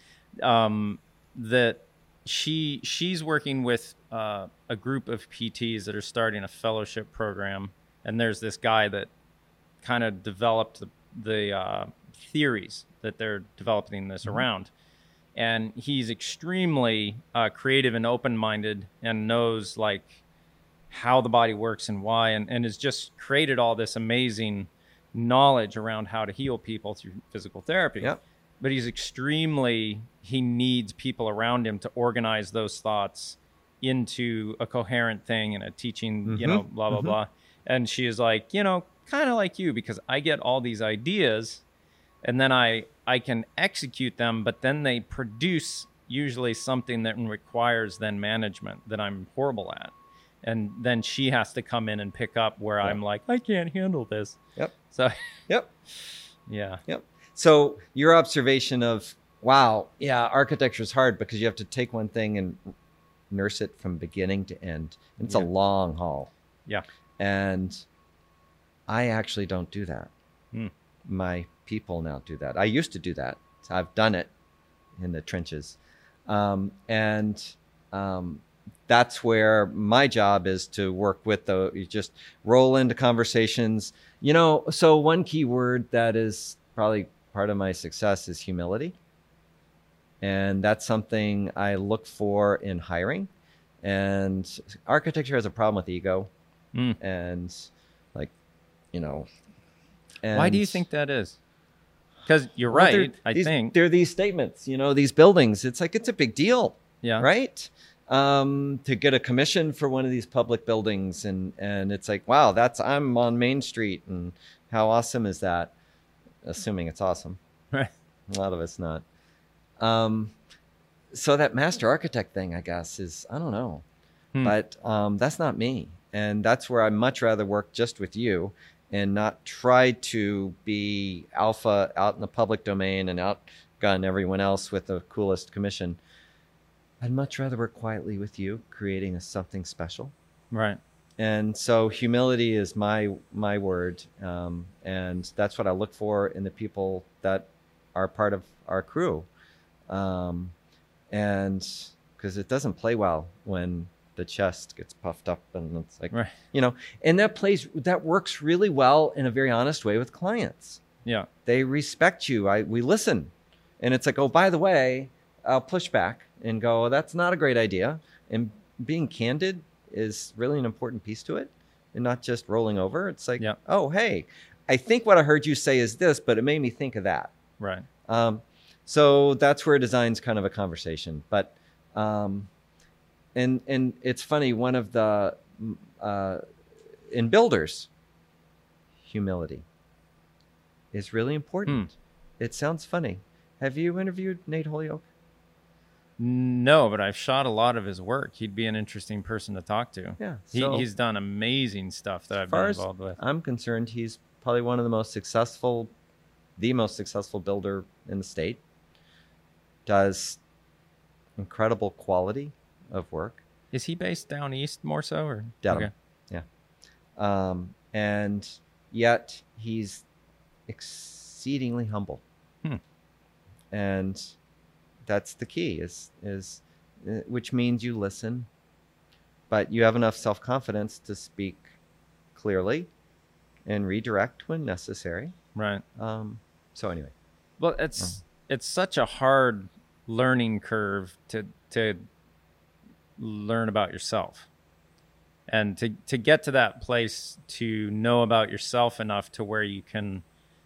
that she's working with a group of PTs that are starting a fellowship program, and there's this guy that kind of developed the theories that they're developing this around, and he's extremely creative and open-minded and knows like how the body works and why, and has just created all this amazing knowledge around how to heal people through physical therapy. Yep. But he needs people around him to organize those thoughts into a coherent thing and a teaching, blah, blah, blah. And she is like, kind of like you, because I get all these ideas and then I can execute them, but then they produce usually something that requires then management that I'm horrible at. And then she has to come in and pick up where I'm like, I can't handle this. Yep. So, yep. Yeah. Yep. So your observation of, wow, yeah, architecture is hard because you have to take one thing and nurse it from beginning to end. And it's a long haul. Yeah. And I actually don't do that. My people now do that. I used to do that. So I've done it in the trenches. That's where my job is, to work with you just roll into conversations. So one key word that is probably part of my success is humility. And that's something I look for in hiring. And architecture has a problem with ego. And and why do you think that is? Because you're right, I think. There are these statements, these buildings. It's like, it's a big deal. Yeah. Right? To get a commission for one of these public buildings. And it's like, wow, I'm on Main Street. And how awesome is that? Assuming it's awesome. Right. A lot of it's not. So that master architect thing, I guess, is, I don't know. But that's not me. And that's where I'd much rather work just with you and not try to be alpha out in the public domain and outgun everyone else with the coolest commission. I'd much rather work quietly with you, creating something special. Right. And so humility is my word. And that's what I look for in the people that are part of our crew. And because it doesn't play well when the chest gets puffed up and it's like, Right. And that works really well in a very honest way with clients. Yeah. They respect you. We listen. And it's like, oh, by the way, I'll push back and go, that's not a great idea. And being candid is really an important piece to it, and not just rolling over. It's like, oh, hey, I think what I heard you say is this, but it made me think of that. Right. So that's where design's kind of a conversation. But and it's funny, one of the in builders, humility is really important. It sounds funny. Have you interviewed Nate Holyoke? No, but I've shot a lot of his work. He'd be an interesting person to talk to. Yeah. He's done amazing stuff that I've been involved with. I'm concerned, he's probably one of the most successful builder in the state. Does incredible quality of work. Is he based down east more so? Or Dedham. Okay. Yeah. And yet he's exceedingly humble. And that's the key is which means you listen, but you have enough self-confidence to speak clearly and redirect when necessary. Right. So anyway. Well, it's such a hard learning curve to learn about yourself. And to get to that place to know about yourself enough to where you can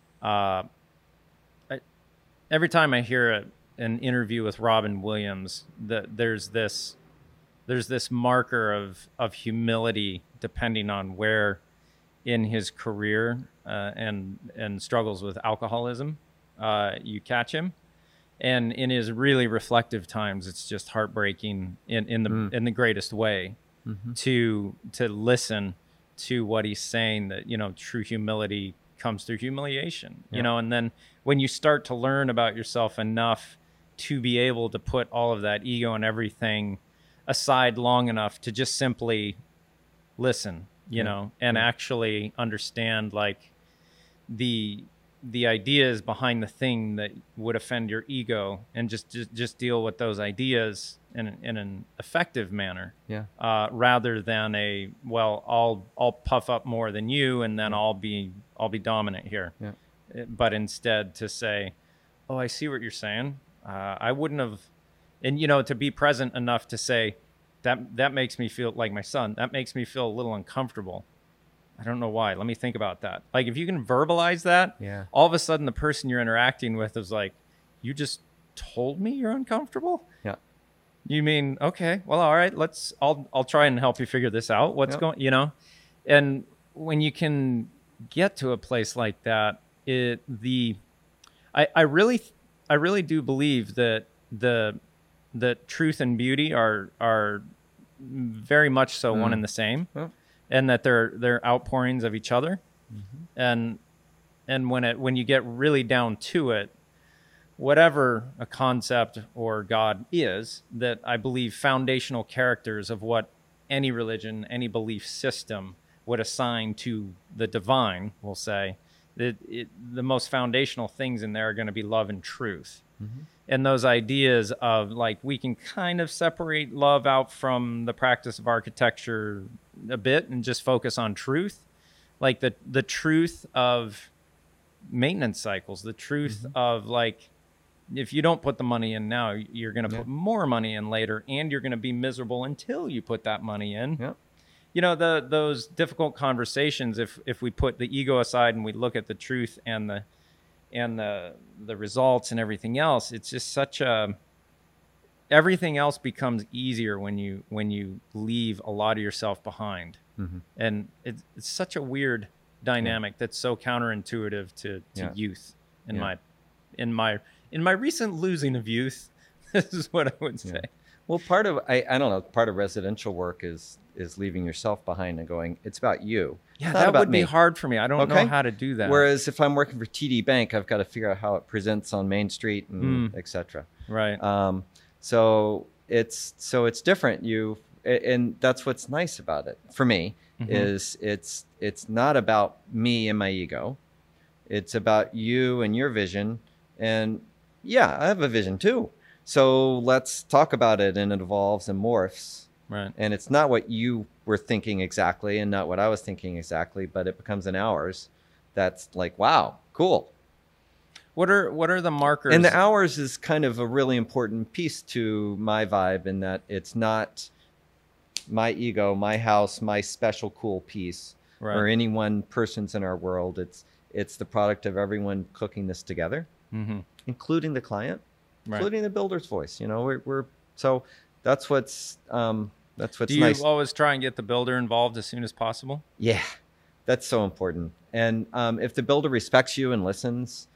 every time I hear an interview with Robin Williams, there's this marker of humility depending on where in his career and struggles with alcoholism you catch him, and in his really reflective times, it's just heartbreaking in the greatest way to listen to what he's saying, that true humility comes through humiliation, and then when you start to learn about yourself enough to be able to put all of that ego and everything aside long enough to just simply listen, and actually understand like the ideas behind the thing that would offend your ego, and just deal with those ideas in an effective manner. Rather than I'll puff up more than you, and then I'll be dominant here. But instead to say, oh, I see what you're saying. I wouldn't have, and to be present enough to say that makes me feel like my son. That makes me feel a little uncomfortable. I don't know why. Let me think about that. Like if you can verbalize that, all of a sudden the person you're interacting with is like, you just told me you're uncomfortable. Yeah. You mean, okay, well, all right, I'll try and help you figure this out. What's going, and when you can get to a place like that, I really do believe that the truth and beauty are very much so one and the same, and that they're outpourings of each other. And when you get really down to it, whatever a concept or God is, that I believe foundational characters of what any religion, any belief system would assign to the divine, we'll say, that the most foundational things in there are going to be love and truth. And those ideas of like, we can kind of separate love out from the practice of architecture a bit and just focus on truth, like the truth of maintenance cycles, the truth of like, if you don't put the money in now, you're going to put more money in later, and you're going to be miserable until you put that money in. Those difficult conversations, if we put the ego aside and we look at the truth and the results and everything else, it's just everything else becomes easier when you leave a lot of yourself behind. And it's such a weird dynamic that's so counterintuitive to youth in my recent losing of youth. This is what I would say. Well, part of I don't know. Part of residential work is leaving yourself behind and going. It's about you. Yeah, It's not that about would me. be hard for me. I don't know how to do that. Whereas if I'm working for TD Bank, I've got to figure out how it presents on Main Street and etc. Right. So it's different. And that's what's nice about it for me is it's not about me and my ego. It's about you and your vision. And yeah, I have a vision too. So let's talk about it, and it evolves and morphs. Right. And it's not what you were thinking exactly and not what I was thinking exactly, but it becomes an ours. That's like, wow, cool. What are the markers? And the ours is kind of a really important piece to my vibe in that it's not my ego, my house, my special cool piece, right. or any one person's in our world. It's the product of everyone cooking this together, including the client, including the builder's voice. You know, we're so that's what's nice. Do you always try and get the builder involved as soon as possible? Yeah, that's so important. And if the builder respects you and listens,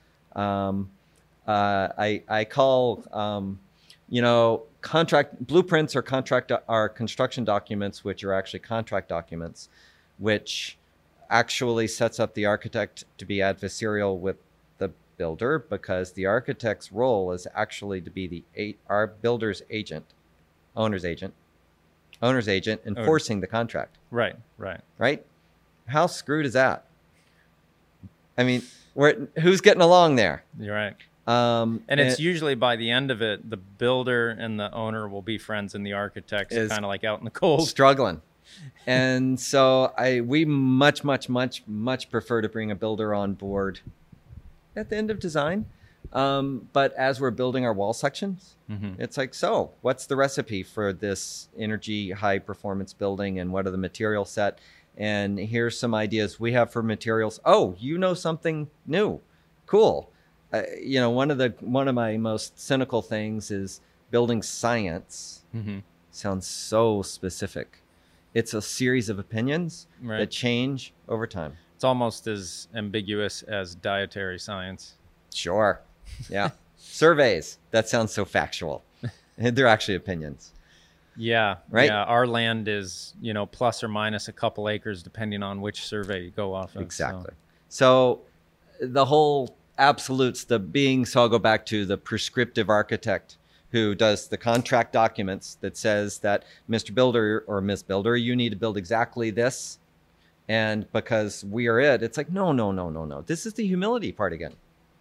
I call contract blueprints or construction documents, which are actually contract documents, which actually sets up the architect to be adversarial with the builder, because the architect's role is actually to be our builder's agent, owner's agent, enforcing the contract. Right. How screwed is that? I mean, who's getting along there? You're right. And it's usually by the end of it, the builder and the owner will be friends, and the architect's kind of like out in the cold, struggling. And so we much prefer to bring a builder on board at the end of design. But as we're building our wall sections, it's like, so what's the recipe for this energy high performance building, and what are the material set? And here's some ideas we have for materials. Oh, something new. Cool. One of my most cynical things is building science. Sounds so specific. It's a series of opinions that change over time. It's almost as ambiguous as dietary science. Sure. Yeah. Surveys. That sounds so factual. They're actually opinions. Yeah. Right. Yeah. Our land is, plus or minus a couple acres, depending on which survey you go off of. Exactly. So the whole absolutes, so I'll go back to the prescriptive architect who does the contract documents that says that Mr. Builder or Miss Builder, you need to build exactly this. And because we are it's like, no. This is the humility part again.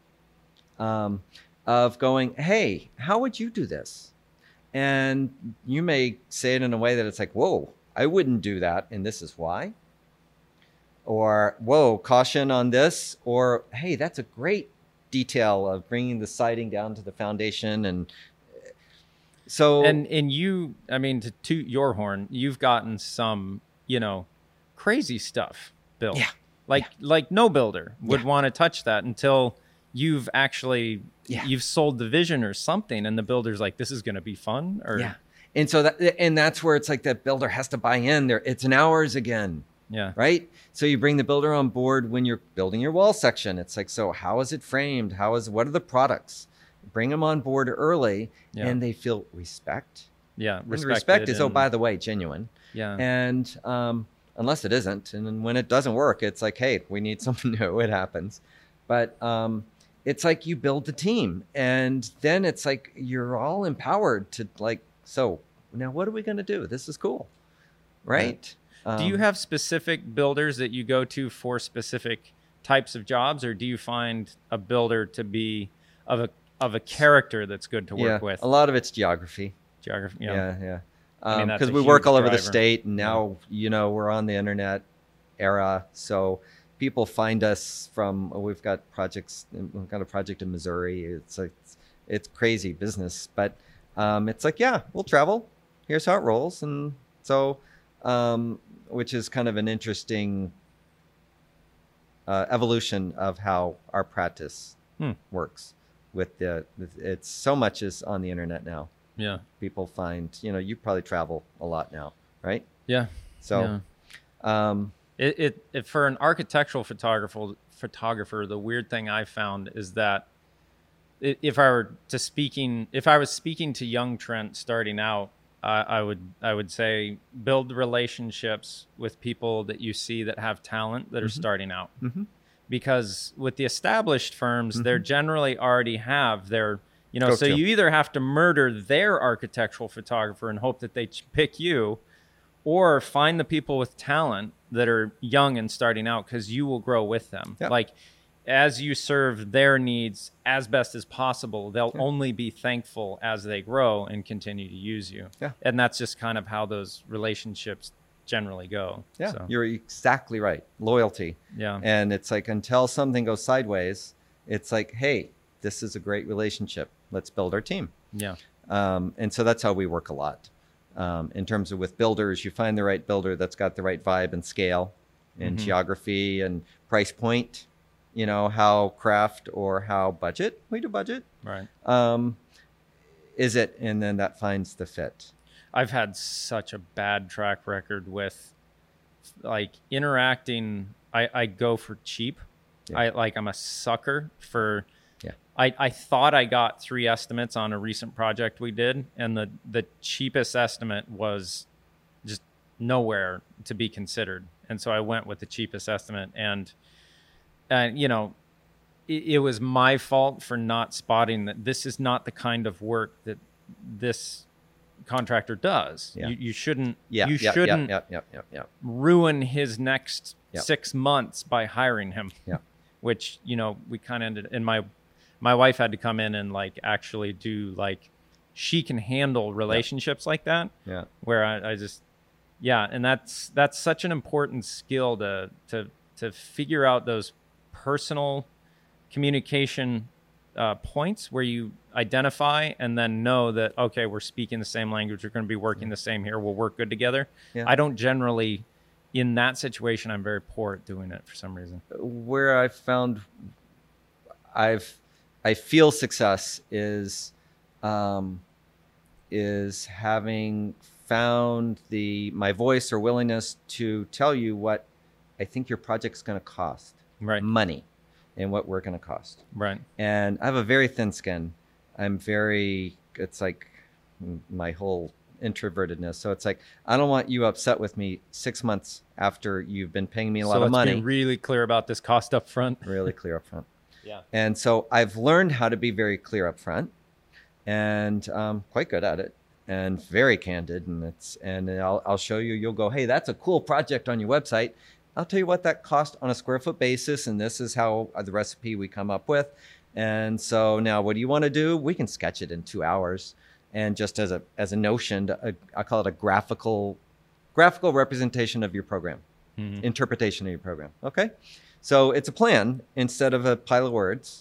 Of going, hey, how would you do this? And you may say it in a way that it's like, whoa, I wouldn't do that, and this is why. Or, whoa, caution on this. Or, hey, that's a great detail of bringing the siding down to the foundation. And so... And you, I mean, to toot your horn, you've gotten some, crazy stuff built. Yeah. Like no builder would want to touch that until you've actually... You've sold the vision or something, and the builder's like, this is going to be fun. And so that's where it's like that builder has to buy in there. It's an ours again. Yeah. Right. So you bring the builder on board when you're building your wall section. It's like, so how is it framed? What are the products? Bring them on board early, and they feel respect. Yeah. Respect is, by the way, genuine. Yeah. And unless it isn't. And then when it doesn't work, it's like, hey, we need something new. It happens. But it's like you build the team, and then it's like you're all empowered to like, so now what are we going to do? This is cool. Right. Do you have specific builders that you go to for specific types of jobs, or do you find a builder to be of a character that's good to work with? A lot of it's geography. Yeah. Because we work all over the state, and now we're on the internet era, so people find us from. We've got a project in Missouri. It's crazy business, but it's like, we'll travel. Here's how it rolls, and so. Which is kind of an interesting evolution of how our practice works. It's so much is on the internet now. Yeah, people find you probably travel a lot now, right? Yeah. So, it for an architectural photographer, the weird thing I found is that if I was speaking to young Trent starting out, I would say build relationships with people that you see that have talent that are starting out. Because with the established firms, they're generally already have their, so you either have to murder their architectural photographer and hope that they pick you, or find the people with talent that are young and starting out, because you will grow with them. Yep. Like, as you serve their needs as best as possible, they'll only be thankful as they grow and continue to use you. Yeah. And that's just kind of how those relationships generally go. Yeah, So, you're exactly right. Loyalty. yeah. And it's like, until something goes sideways, it's like, hey, this is a great relationship. Let's build our team. Yeah. And so that's how we work a lot. In terms of with builders, you find the right builder that's got the right vibe and scale and geography and price point, how craft or how budget. We do budget. Right. Is it? And then that finds the fit. I've had such a bad track record with like interacting. I go for cheap. Yeah. I'm a sucker for. Yeah. I thought I got 3 estimates on a recent project we did, and the cheapest estimate was just nowhere to be considered. And so I went with the cheapest estimate, and it was my fault for not spotting that this is not the kind of work that this contractor does. Yeah. You shouldn't Yep. ruin his next Yep. 6 months by hiring him. Yeah. Which, we kind of ended, and my wife had to come in and like actually do like, she can handle relationships like that. Yeah. Where I just, and that's such an important skill to figure out those personal communication points where you identify and then know that, okay, we're speaking the same language, we're going to be working the same here, we'll work good together. Yeah. I don't generally, in that situation, I'm very poor at doing it for some reason. Where I've found I feel success is having found my voice or willingness to tell you what I think your project's going to cost. Right. Money and what we're going to cost. Right. And I have a very thin skin. It's like my whole introvertedness. So it's like, I don't want you upset with me 6 months after you've been paying me a lot of money. So let's be really clear about this cost up front. Really clear up front. Yeah. And so I've learned how to be very clear up front, and quite good at it, and very candid. And I'll show you, you'll go, hey, that's a cool project on your website. I'll tell you what that cost on a square foot basis, and this is how the recipe we come up with. And so now what do you want to do? We can sketch it in 2 hours. And just as a notion, I call it a graphical representation of your program, interpretation of your program. Okay. So it's a plan instead of a pile of words.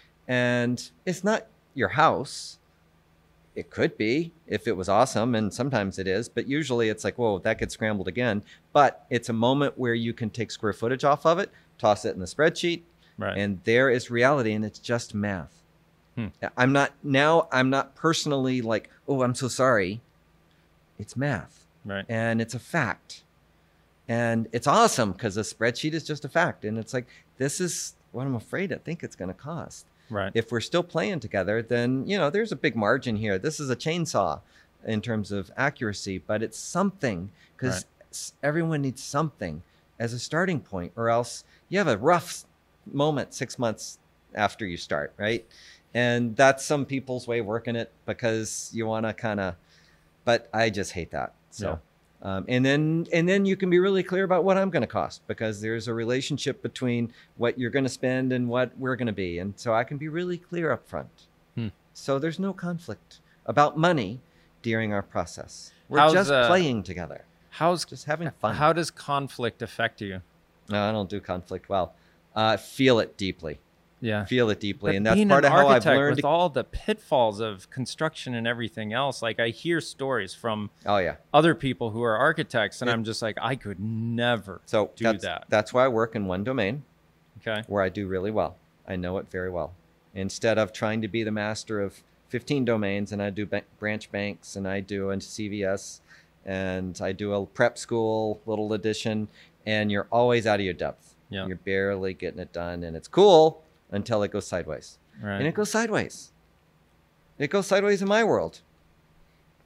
And it's not your house. It could be if it was awesome, and sometimes it is, but usually it's like, whoa, that gets scrambled again. But it's a moment where you can take square footage off of it, toss it in the spreadsheet, Right. and there is reality, and it's just math. I'm not personally like, oh, I'm so sorry. It's math. Right. And it's a fact. And it's awesome because the spreadsheet is just a fact. And it's like, this is what I'm afraid I think it's going to cost. Right. If we're still playing together, then, there's a big margin here. This is a chainsaw in terms of accuracy, but it's something, because everyone needs something as a starting point, or else you have a rough moment 6 months after you start, right? And that's some people's way of working it, because you want to but I just hate that. So, and then you can be really clear about what I'm going to cost, because there's a relationship between what you're going to spend and what we're going to be. And so I can be really clear up front. So there's no conflict about money during our process. We're just playing together. Just having fun. How does conflict affect you? No, I don't do conflict well. Feel it deeply. Yeah. Feel it deeply. But And that's part of how I've learned. With all the pitfalls of construction and everything else, like I hear stories from other people who are architects, and I'm just like, I could never do that. That's why I work in one domain, okay, where I do really well. I know it very well. Instead of trying to be the master of 15 domains, and I do branch banks, and I do a CVS, and I do a prep school, little addition, and you're always out of your depth. Yeah. You're barely getting it done, and it's cool until it goes sideways. Right. And it goes sideways. It goes sideways in my world.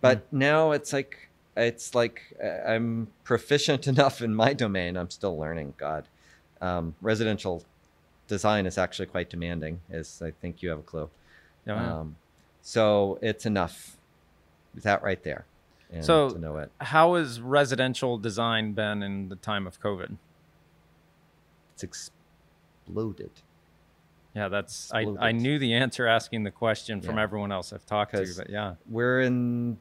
But now it's like I'm proficient enough in my domain. I'm still learning. God, residential design is actually quite demanding, as I think you have a clue. Yeah. So it's enough. That right there. And So to know it. how has residential design been in the time of COVID? It's exploded. Yeah, I Exploded. knew the answer asking the question from Yeah. everyone else I've talked to, 'Cause but yeah. We're in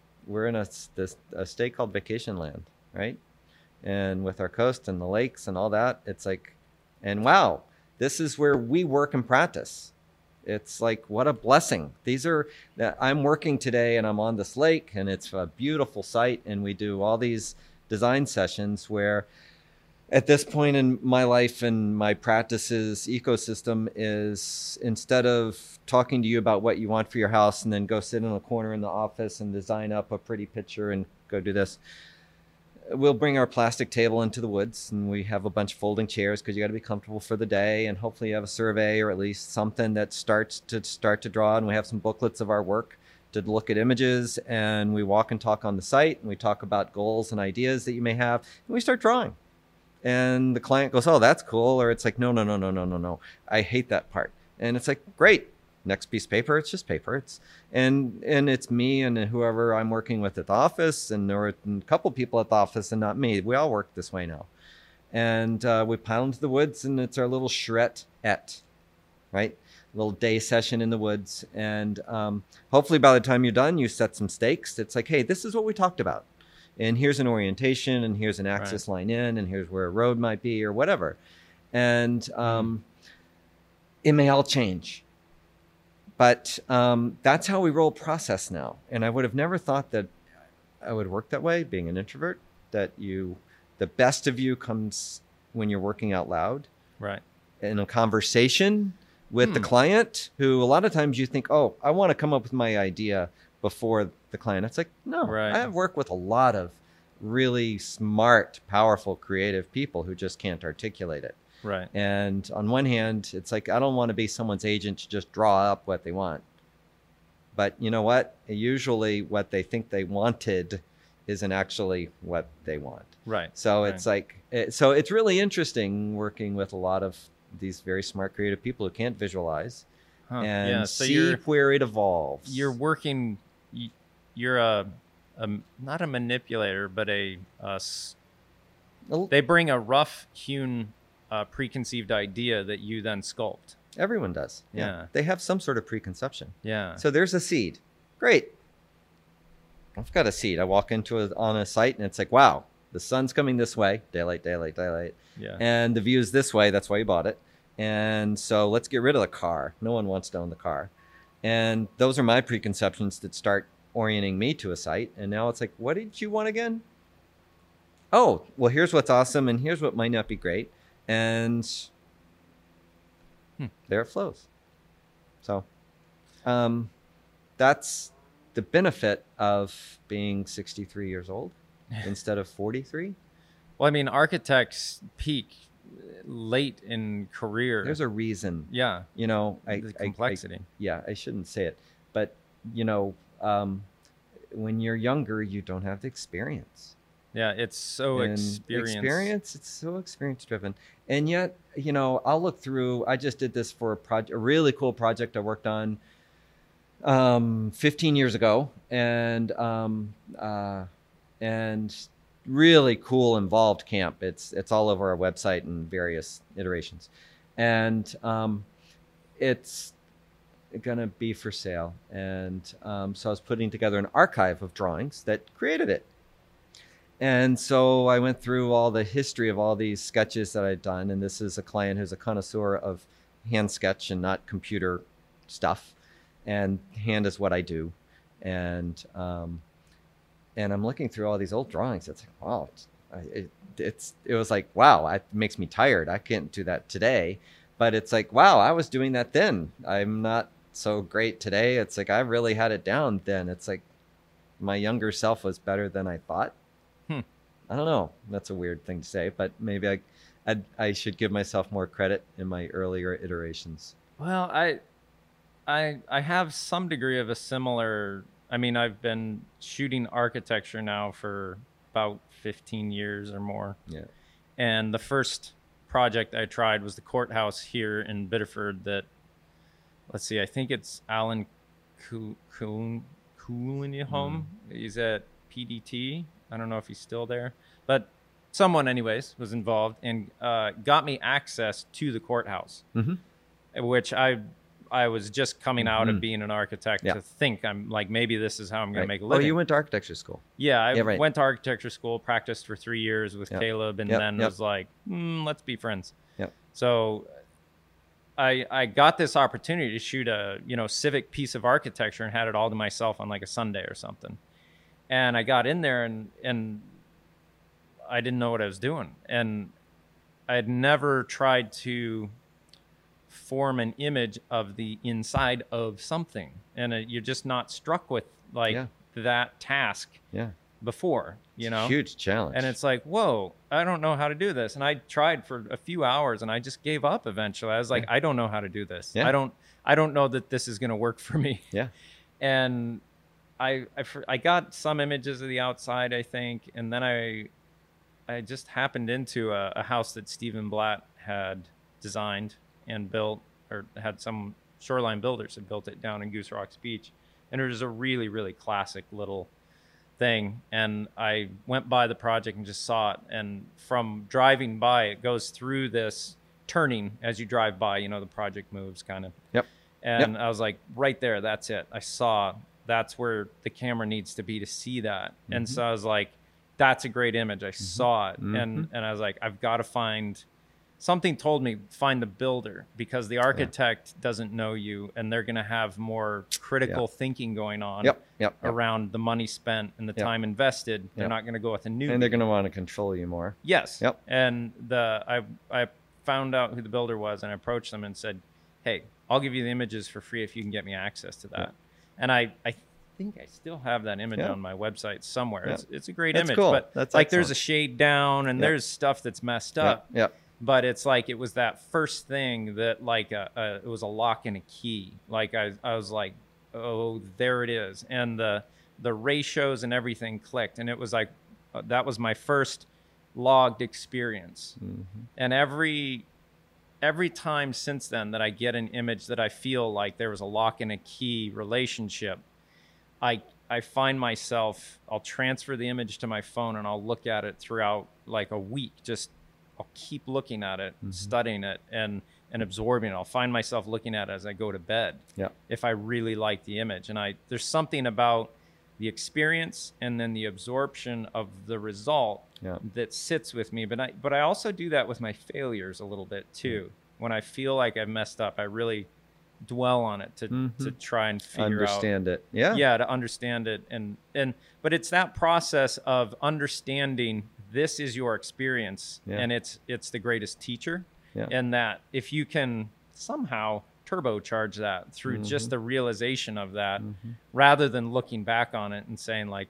a state called Vacation Land, right? And with our coast and the lakes and all that, it's like, and wow, this is where we work and practice. It's like, what a blessing. I'm working today and I'm on this lake and it's a beautiful site. And we do all these design sessions where at this point in my life and my practices ecosystem is, instead of talking to you about what you want for your house and then go sit in a corner in the office and design up a pretty picture and go do this, we'll bring our plastic table into the woods and we have a bunch of folding chairs because you got to be comfortable for the day, and hopefully you have a survey or at least something that starts to draw, and we have some booklets of our work to look at images, and we walk and talk on the site and we talk about goals and ideas that you may have, and we start drawing. And the client goes, oh, that's cool. Or it's like, no. I hate that part. And it's like, great. Next piece of paper. It's just paper. And it's me and whoever I'm working with at the office, and there were a couple people at the office and not me. We all work this way now. And we pile into the woods, and it's our little charrette, right? Little day session in the woods. And hopefully by the time you're done, you set some stakes. It's like, hey, this is what we talked about. And here's an orientation, and here's an access line in, and here's where a road might be or whatever. And it may all change. But that's how we roll process now. And I would have never thought that I would work that way, being an introvert, that the best of you comes when you're working out loud. Right. In a conversation with the client, who a lot of times you think, oh, I want to come up with my idea before the client. It's like, no, Right. I have worked with a lot of really smart, powerful, creative people who just can't articulate it. Right. And on one hand, it's like, I don't want to be someone's agent to just draw up what they want. But you know what? Usually what they think they wanted isn't actually what they want. Right. So Right. it's like, so it's really interesting working with a lot of these very smart, creative people who can't visualize and Yeah, so see where it evolves. You're working. You're a not a manipulator, but they bring a rough hewn preconceived idea that you then sculpt. Everyone does. Yeah. They have some sort of preconception. Yeah. So there's a seed. Great. I've got a seed. I walk on a site and it's like, wow, the sun's coming this way. Daylight. Yeah. And the view is this way. That's why you bought it. And so let's get rid of the car. No one wants to own the car. And those are my preconceptions that start orienting me to a site. And now it's like, what did you want again? Oh, well, here's what's awesome. And here's what might not be great. And there it flows. So that's the benefit of being 63 years old instead of 43. Well, I mean, architects peak late in career. There's a reason. Yeah. You know, The complexity. I shouldn't say it, but you know, when you're younger, you don't have the experience. Yeah, it's so experience. It's so experience driven, and yet, you know, I'll look through. I just did this for a really cool project I worked on 15 years ago, and really cool involved camp. It's all over our website in various iterations, and it's gonna be for sale. And so I was putting together an archive of drawings that created it. And so I went through all the history of all these sketches that I'd done. And this is a client who's a connoisseur of hand sketch and not computer stuff. And hand is what I do. And I'm looking through all these old drawings. It's like, wow, it was like, wow, it makes me tired. I can't do that today. But it's like, wow, I was doing that then. I'm not so great today. It's like, I really had it down then. It's like my younger self was better than I thought. I don't know. That's a weird thing to say, but maybe I should give myself more credit in my earlier iterations. Well, I have some degree of a similar I mean, I've been shooting architecture now for about 15 years or more. Yeah. And the first project I tried was the courthouse here in Biddeford that, let's see, I think it's Alan Coolingholm. He's at PDT. I don't know if he's still there, but someone anyways was involved and got me access to the courthouse, which I was just coming out of being an architect to think I'm like, maybe this is how I'm going to make a living. Oh, you went to architecture school. Yeah, I went to architecture school, practiced for 3 years with Caleb, and then was like, let's be friends. Yep. So I got this opportunity to shoot a civic piece of architecture and had it all to myself on like a Sunday or something. And I got in there and I didn't know what I was doing. And I had never tried to form an image of the inside of something. And you're just not struck with that task before, Huge challenge. And it's like, whoa, I don't know how to do this. And I tried for a few hours and I just gave up eventually. I was like, I don't know how to do this. I don't know that this is going to work for me. Yeah. And I got some images of the outside, I think. And then I just happened into a house that Stephen Blatt had designed and built, or had some shoreline builders had built it down in Goose Rocks Beach. And it was a really, really classic little thing. And I went by the project and just saw it. And from driving by, it goes through this turning as you drive by, the project moves kind of. Yep. And I was like, right there, that's it. I saw that's where the camera needs to be to see that. And so I was like, that's a great image. I saw it. And I was like, I've got to find something. Told me find the builder, because the architect doesn't know you, and they're going to have more critical thinking going on around the money spent and the time invested. They're not going to go with a new, and they're going to want to control you more. Yes. Yep. And I found out who the builder was, and I approached them and said, hey, I'll give you the images for free if you can get me access to that. And I think I still have that image on my website somewhere. It's a great image, cool. but that's like excellent. There's a shade down and there's stuff that's messed up. But it's like, it was that first thing that like it was a lock and a key. Like I was like, oh, there it is. And the ratios and everything clicked. And it was like, that was my first logged experience. And every time since then that I get an image that I feel like there was a lock and a key relationship, I find myself, I'll transfer the image to my phone and I'll look at it throughout like a week. I'll keep looking at it, studying it and absorbing it. I'll find myself looking at it as I go to bed. If I really like the image. And there's something about the experience and then the absorption of the result that sits with me. But I also do that with my failures a little bit too. When I feel like I've messed up, I really dwell on it to try and understand it. To understand it. But it's that process of understanding this is your experience and it's the greatest teacher. And that if you can somehow turbocharge that through just the realization of that, rather than looking back on it and saying like,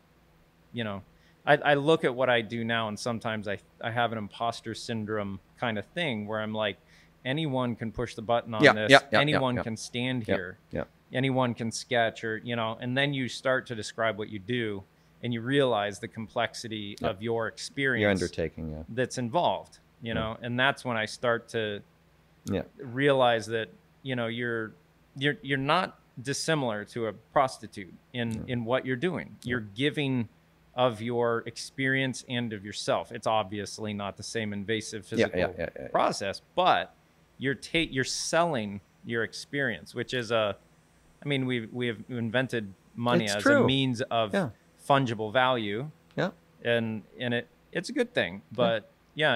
I look at what I do now and sometimes I have an imposter syndrome kind of thing where I'm like, anyone can push the button on this. Anyone can stand here. Anyone can sketch or, and then you start to describe what you do and you realize the complexity of your experience. Your undertaking, that's involved, and that's when I start to realize that, you're not dissimilar to a prostitute in what you're doing. You're giving of your experience and of yourself. It's obviously not the same invasive physical process, but you're selling your experience, which is we have invented money as a means of fungible value. And it's a good thing, but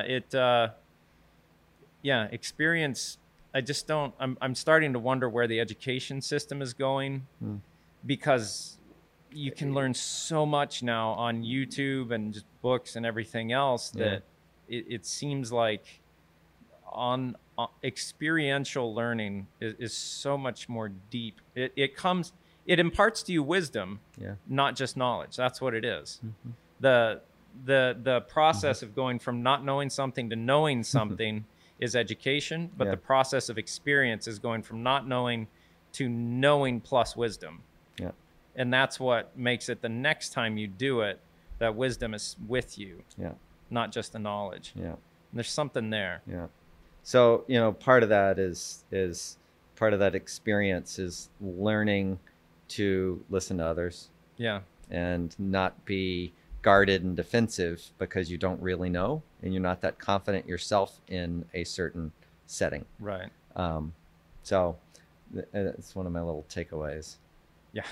experience. I'm starting to wonder where the education system is going, because you can learn so much now on YouTube and just books and everything else that it seems like on experiential learning is so much more deep. It imparts to you wisdom, not just knowledge. That's what it is. The process of going from not knowing something to knowing something is education, but the process of experience is going from not knowing to knowing plus wisdom. And that's what makes it the next time you do it, that wisdom is with you, not just the knowledge. Yeah. And there's something there. Yeah. So, part of that is part of that experience is learning to listen to others. Yeah. And not be guarded and defensive because you don't really know and you're not that confident yourself in a certain setting. Right. So it's one of my little takeaways. Yeah.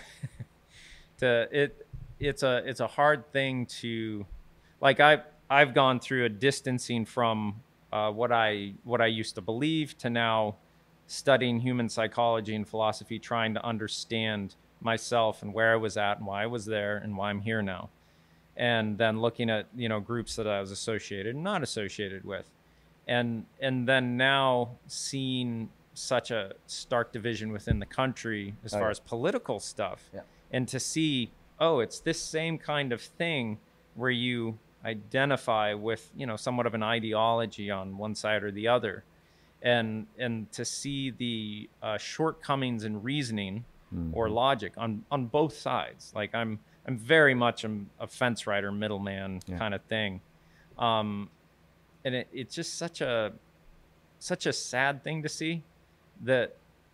It's a hard thing to, like, I've gone through a distancing from what I used to believe to now studying human psychology and philosophy, trying to understand myself and where I was at and why I was there and why I'm here now. And then looking at, groups that I was associated and not associated with. And then now seeing such a stark division within the country as far as political stuff. Yeah. And to see, it's this same kind of thing where you identify with, somewhat of an ideology on one side or the other. And to see the shortcomings in reasoning or logic on both sides. Like I'm very much a fence rider, middleman kind of thing. And it's just such a sad thing to see that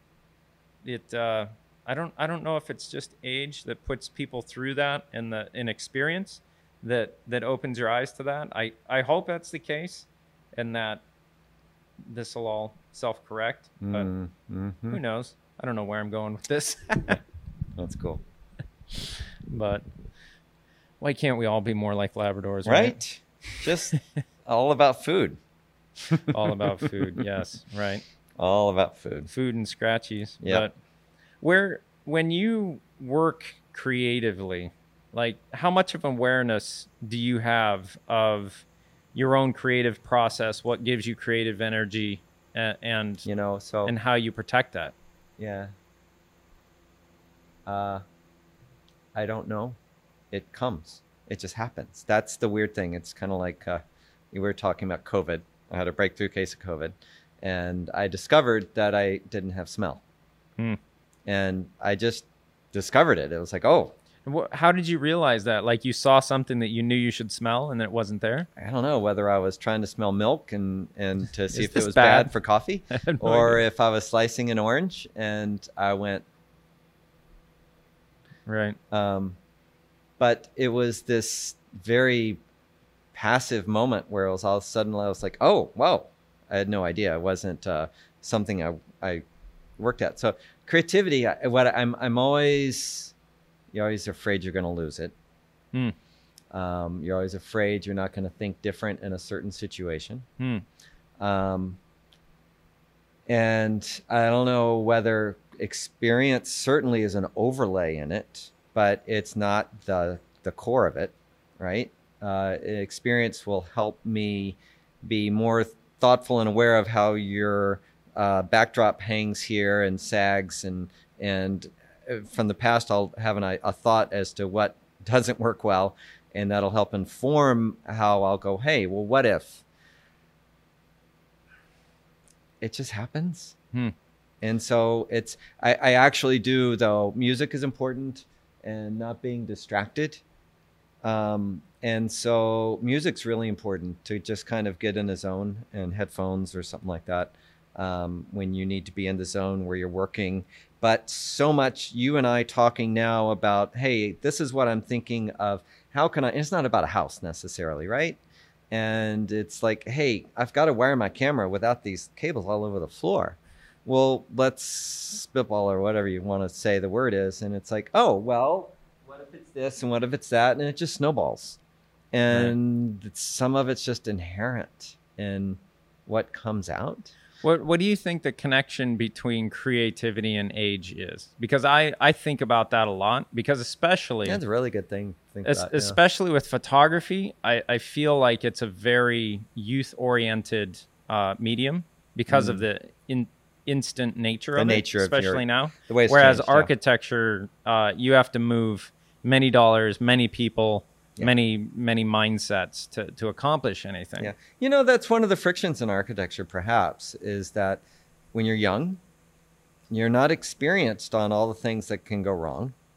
I don't know if it's just age that puts people through that and the inexperience that opens your eyes to that. I hope that's the case and that this will all self-correct, but who knows? I don't know where I'm going with this. That's cool. But why can't we all be more like Labradors? Right? Just all about food. All about food. Yes. Right. All about food. Food and scratchies. Yeah. But when you work creatively, like how much of awareness do you have of your own creative process? What gives you creative energy and how you protect that? Yeah. I don't know. It comes. It just happens. That's the weird thing. It's kind of like we were talking about COVID. I had a breakthrough case of COVID, and I discovered that I didn't have smell. And I just discovered it. It was like, oh. How did you realize that? Like you saw something that you knew you should smell and it wasn't there? I don't know whether I was trying to smell milk and to see if it was bad for coffee or if I was slicing an orange and I went. Right. But it was this very passive moment where it was all of a sudden I was like, oh, wow. I had no idea. It wasn't something I worked at. So creativity, I'm always... You're always afraid you're going to lose it. You're always afraid you're not going to think different in a certain situation. And I don't know whether experience certainly is an overlay in it, but it's not the core of it, right? Experience will help me be more thoughtful and aware of how your backdrop hangs here and sags and from the past, I'll have a thought as to what doesn't work well, and that'll help inform how I'll go, hey, well, what if? It just happens. And so I actually do, though, music is important and not being distracted. And so music's really important to just kind of get in the zone, and headphones or something like that when you need to be in the zone where you're working. But so much you and I talking now about, hey, this is what I'm thinking of. How can I? And it's not about a house necessarily, right? And it's like, hey, I've got to wire my camera without these cables all over the floor. Well, let's spitball or whatever you want to say the word is. And it's like, oh, well, what if it's this and what if it's that? And it just snowballs. And some of it's just inherent in what comes out. What do you think the connection between creativity and age is? Because I think about that a lot, because especially... That's a really good thing to think about. Especially with photography, I feel like it's a very youth-oriented medium because of the instant nature of it, especially now. The way it's Whereas changed, architecture, you have to move many dollars, many people... many mindsets to accomplish anything. Yeah. That's one of the frictions in architecture, perhaps, is that when you're young, you're not experienced on all the things that can go wrong.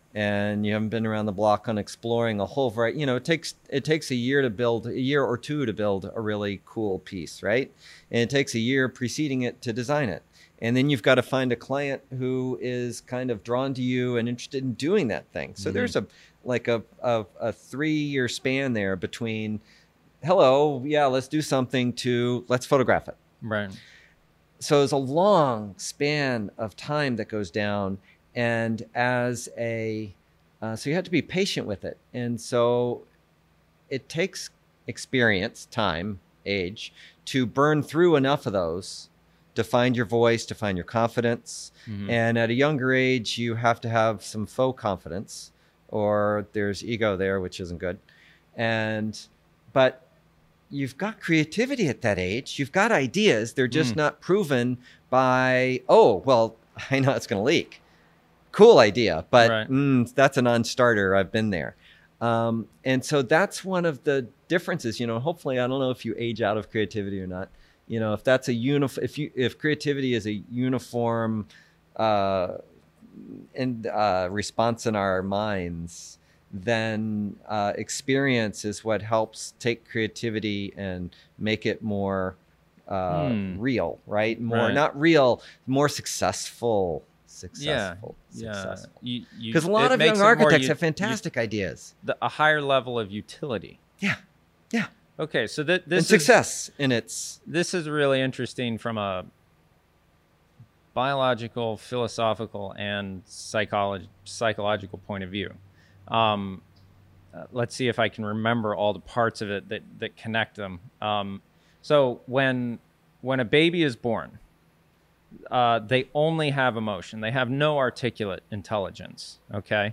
and you haven't been around the block on exploring a whole variety. It takes a year or two to build a really cool piece, right? And it takes a year preceding it to design it. And then you've got to find a client who is kind of drawn to you and interested in doing that thing. So there's a 3-year span there between, hello, yeah, let's do something, to let's photograph it. Right. So there's a long span of time that goes down. And so you have to be patient with it. And so it takes experience, time, age, to burn through enough of those to find your voice, to find your confidence. And at a younger age, you have to have some faux confidence, or there's ego there, which isn't good. But you've got creativity at that age. You've got ideas. They're just not proven by, oh, well, I know it's going to leak. Cool idea, but that's a non-starter. I've been there. And so that's one of the differences, hopefully, I don't know if you age out of creativity or not. If that's if creativity is a uniform response in our minds, then experience is what helps take creativity and make it more real, right? Not real, more successful. Successful. Because a lot of young architects have fantastic ideas. A higher level of utility. Yeah. Okay, so this and success in its. This is really interesting from a biological, philosophical, and psychological point of view. Let's see if I can remember all the parts of it that connect them. So when a baby is born, they only have emotion. They have no articulate intelligence. Okay,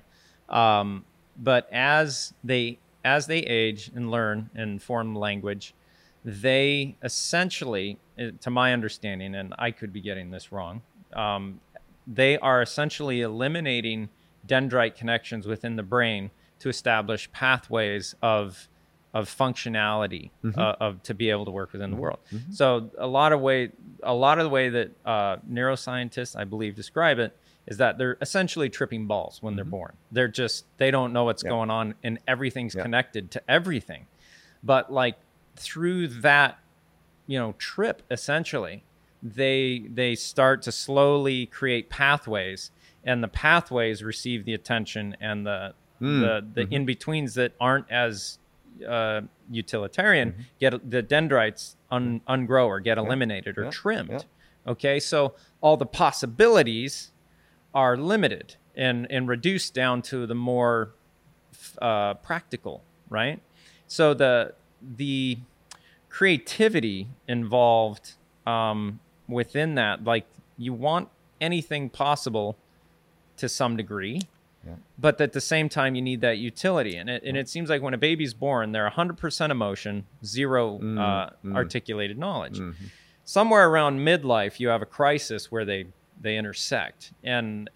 but as they age and learn and form language, they essentially, to my understanding, and I could be getting this wrong, they are essentially eliminating dendrite connections within the brain to establish pathways of functionality to be able to work within the world. So a lot of the way that neuroscientists, I believe, describe it is that they're essentially tripping balls when they're born. They don't know what's going on, and everything's connected to everything. But through that, trip, essentially, they start to slowly create pathways, and the pathways receive the attention, and the in-betweens that aren't as utilitarian get the dendrites ungrow or get eliminated or trimmed. Okay, so all the possibilities are limited and reduced down to the more practical, right? So the creativity involved within that, you want anything possible to some degree, but at the same time you need that utility. And it seems like when a baby's born, they're 100% emotion, zero articulated knowledge. Somewhere around midlife, you have a crisis where they intersect, and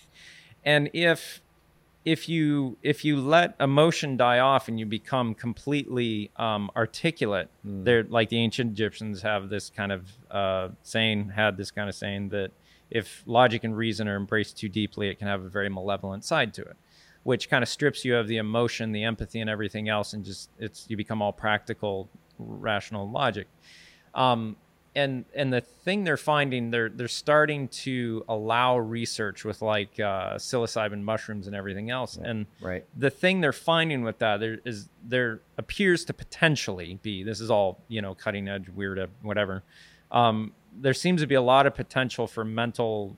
if you let emotion die off and you become completely articulate, they're like the ancient Egyptians have this kind of saying that if logic and reason are embraced too deeply, it can have a very malevolent side to it, which kind of strips you of the emotion, the empathy, and everything else, and you become all practical, rational logic. And the thing they're finding, they're starting to allow research with psilocybin mushrooms and everything else. And the thing they're finding with that there appears to potentially be, this is all, cutting edge, weird, whatever. There seems to be a lot of potential for mental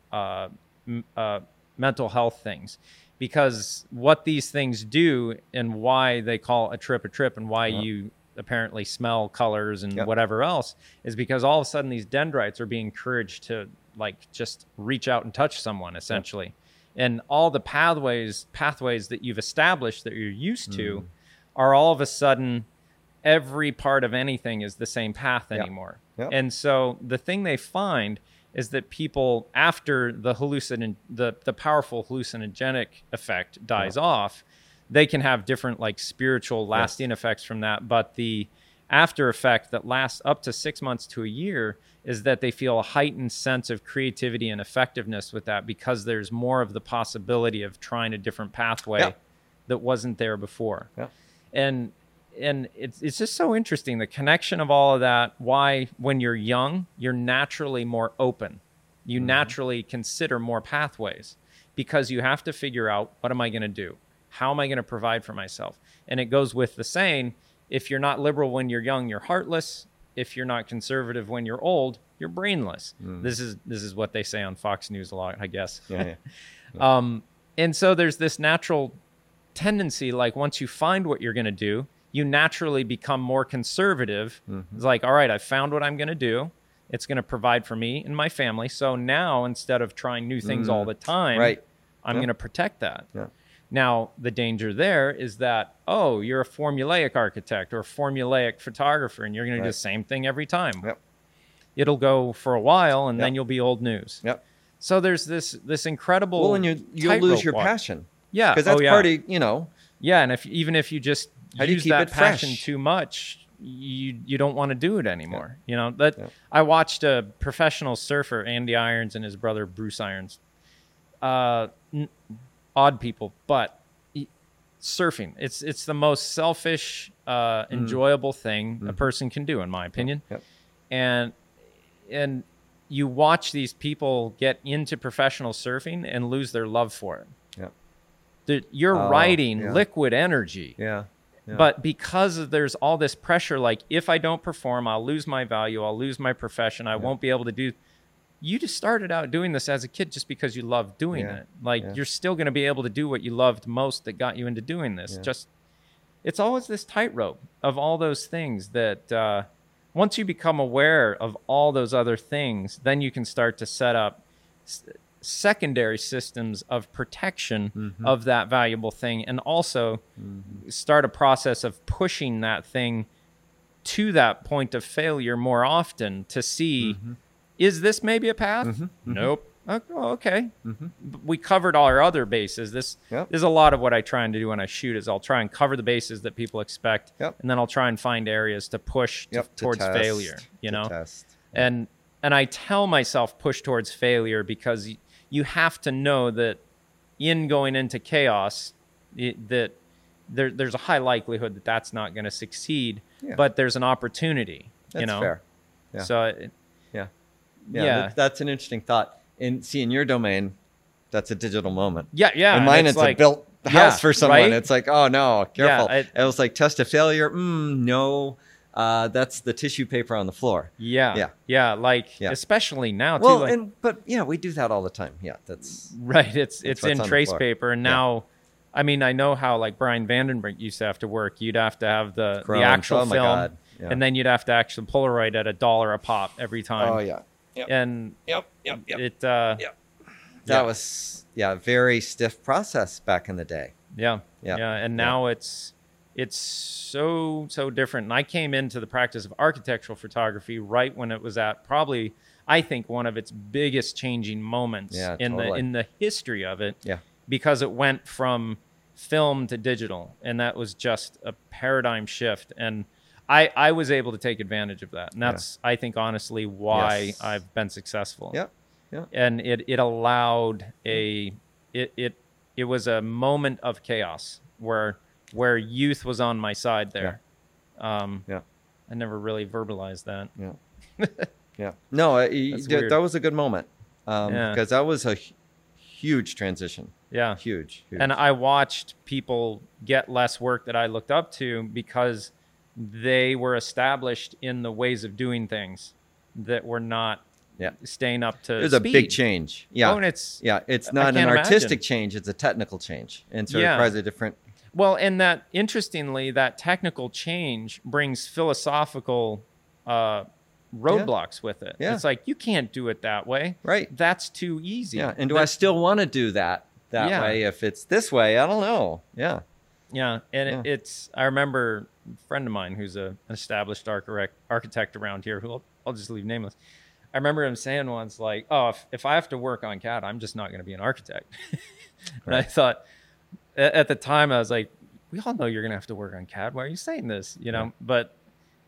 health things, because what these things do and why they call a trip and why you apparently smell colors and whatever else is because all of a sudden these dendrites are being encouraged to just reach out and touch someone, essentially. And all the pathways that you've established that you're used to are all of a sudden, every part of anything is the same path anymore. And so the thing they find is that people, after the powerful hallucinogenic effect dies off, they can have different spiritual lasting effects from that, but after effect that lasts up to 6 months to a year is that they feel a heightened sense of creativity and effectiveness with that, because there's more of the possibility of trying a different pathway that wasn't there before. And it's just so interesting, the connection of all of that. Why, when you're young, you're naturally more open. You naturally consider more pathways, because you have to figure out, what am I going to do? How am I going to provide for myself? And it goes with the saying, if you're not liberal when you're young, you're heartless. If you're not conservative when you're old, you're brainless. This is what they say on Fox News a lot, I guess. And so there's this natural tendency, like once you find what you're going to do, you naturally become more conservative. It's like, all right, I've found what I'm going to do. It's going to provide for me and my family. So now, instead of trying new things all the time, I'm going to protect that. Now, the danger there is that, oh, you're a formulaic architect or a formulaic photographer, and you're going to do the same thing every time. It'll go for a while, and then you'll be old news. So there's this incredible. Well, and you'll lose your passion. Yeah, because that's part of, Yeah, and even if you just use that passion too much, you don't want to do it anymore. I watched a professional surfer, Andy Irons, and his brother Bruce Irons. Odd people, but surfing, it's the most selfish, enjoyable thing a person can do, in my opinion. And you watch these people get into professional surfing and lose their love for it. You're riding liquid energy. But because there's all this pressure, like, if I don't perform, I'll lose my value, I'll lose my profession, I won't be able to do. You just started out doing this as a kid just because you loved doing it. Like, you're still going to be able to do what you loved most that got you into doing this. It's always this tightrope of all those things that once you become aware of all those other things, then you can start to set up secondary systems of protection of that valuable thing, and also start a process of pushing that thing to that point of failure more often to see, is this maybe a path? Nope. Oh, okay. We covered all our other bases. This is a lot of what I try and do when I shoot, is I'll try and cover the bases that people expect, and then I'll try and find areas to push towards failure, And I tell myself push towards failure, because you have to know that in going into chaos, that there's a high likelihood that that's not going to succeed, but there's an opportunity. That's fair. So that's an interesting thought. And see, in your domain, that's a digital moment. In mine, it's like, a built house for someone. Right? It's like, oh no, careful. It was like, test of failure. No, that's the tissue paper on the floor. Especially now too. Well, but we do that all the time. That's right. It's in trace paper, and now, I mean, I know how, like, Brian Vandenbrink used to have to work. You'd have to have the actual film, and then you'd have to actually Polaroid at $1 a pop every time. And that was very stiff process back in the day. And now it's so different. And I came into the practice of architectural photography right when it was at probably, I think, one of its biggest changing moments in the history of it, because it went from film to digital, and that was just a paradigm shift. And I was able to take advantage of that. And that's, I think, honestly, why I've been successful. And it allowed it was a moment of chaos where youth was on my side there. I never really verbalized that. No, that was a good moment. Because that was a huge transition. Huge. And I watched people get less work that I looked up to, because they were established in the ways of doing things that were not staying up to speed. It was a big change. And it's not an artistic change, it's a technical change. And so it requires a different. Well, and that, interestingly, that technical change brings philosophical roadblocks with it. It's like, you can't do it that way. Right. That's too easy. And do I still want to do that way? If it's this way, I don't know. And it's, I remember a friend of mine who's an established architect around here, who I'll just leave nameless. I remember him saying once, like, oh, if I have to work on CAD, I'm just not going to be an architect. And I thought, at the time, I was like, we all know you're going to have to work on CAD. Why are you saying this? But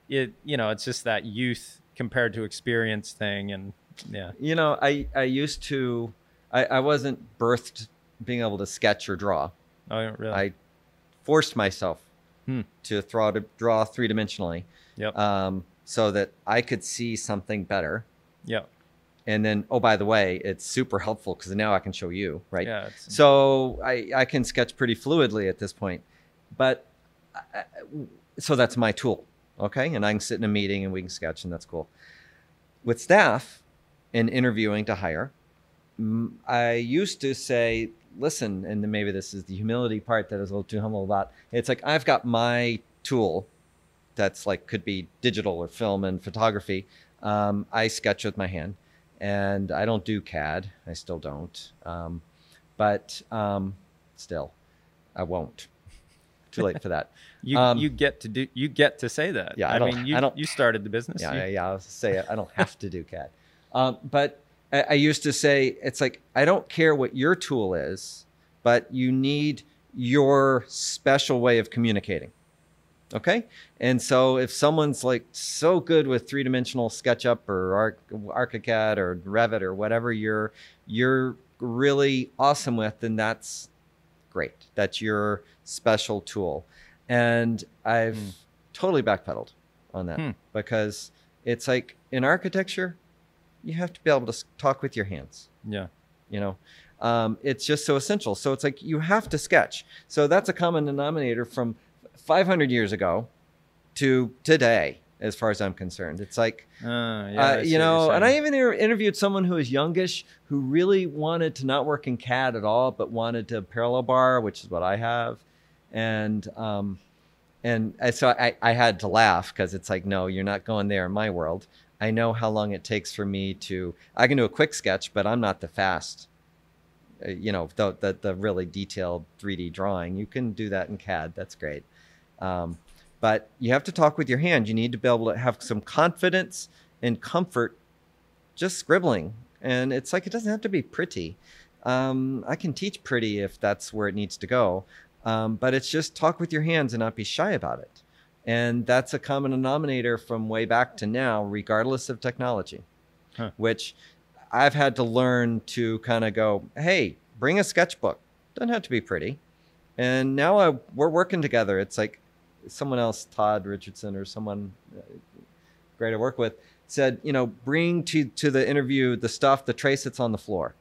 it's just that youth compared to experience thing. And yeah. I used to, I wasn't birthed being able to sketch or draw. Oh, really? I forced myself to draw three-dimensionally. Yep. So that I could see something better. Yep. And then, oh, by the way, it's super helpful because now I can show you, right? Yeah. So I can sketch pretty fluidly at this point. But so that's my tool, okay? And I can sit in a meeting and we can sketch, and that's cool. With staff and interviewing to hire, I used to say, listen, and then maybe this is the humility part that I was a little too humble about. It's like, I've got my tool that's like, could be digital or film and photography. I sketch with my hand. And I don't do CAD. I still don't. But still, I won't. Too late for that. You get to say that. Yeah, I mean, you started the business. Yeah, I was say it. I don't have to do CAD. But I used to say, it's like, I don't care what your tool is, but you need your special way of communicating. Okay. And so if someone's like so good with three-dimensional SketchUp or ArchiCAD or Revit or whatever you're really awesome with, then that's great. That's your special tool. And I've totally backpedaled on that because it's like in architecture, you have to be able to talk with your hands. Yeah. It's just so essential. So it's like you have to sketch. So that's a common denominator from 500 years ago to today, as far as I'm concerned. It's like, and I even interviewed someone who was youngish, who really wanted to not work in CAD at all, but wanted to parallel bar, which is what I have. And so I had to laugh because it's like, no, you're not going there in my world. I know how long it takes for me I can do a quick sketch, but I'm not the fast, the really detailed 3D drawing. You can do that in CAD. That's great. But you have to talk with your hand. You need to be able to have some confidence and comfort just scribbling. And it's like, it doesn't have to be pretty. I can teach pretty if that's where it needs to go. But it's just talk with your hands and not be shy about it. And that's a common denominator from way back to now, regardless of technology, which I've had to learn to kind of go, hey, bring a sketchbook. Doesn't have to be pretty. And now we're working together. It's like someone else, Todd Richardson or someone great to work with, said, bring to the interview the stuff, the trace that's on the floor,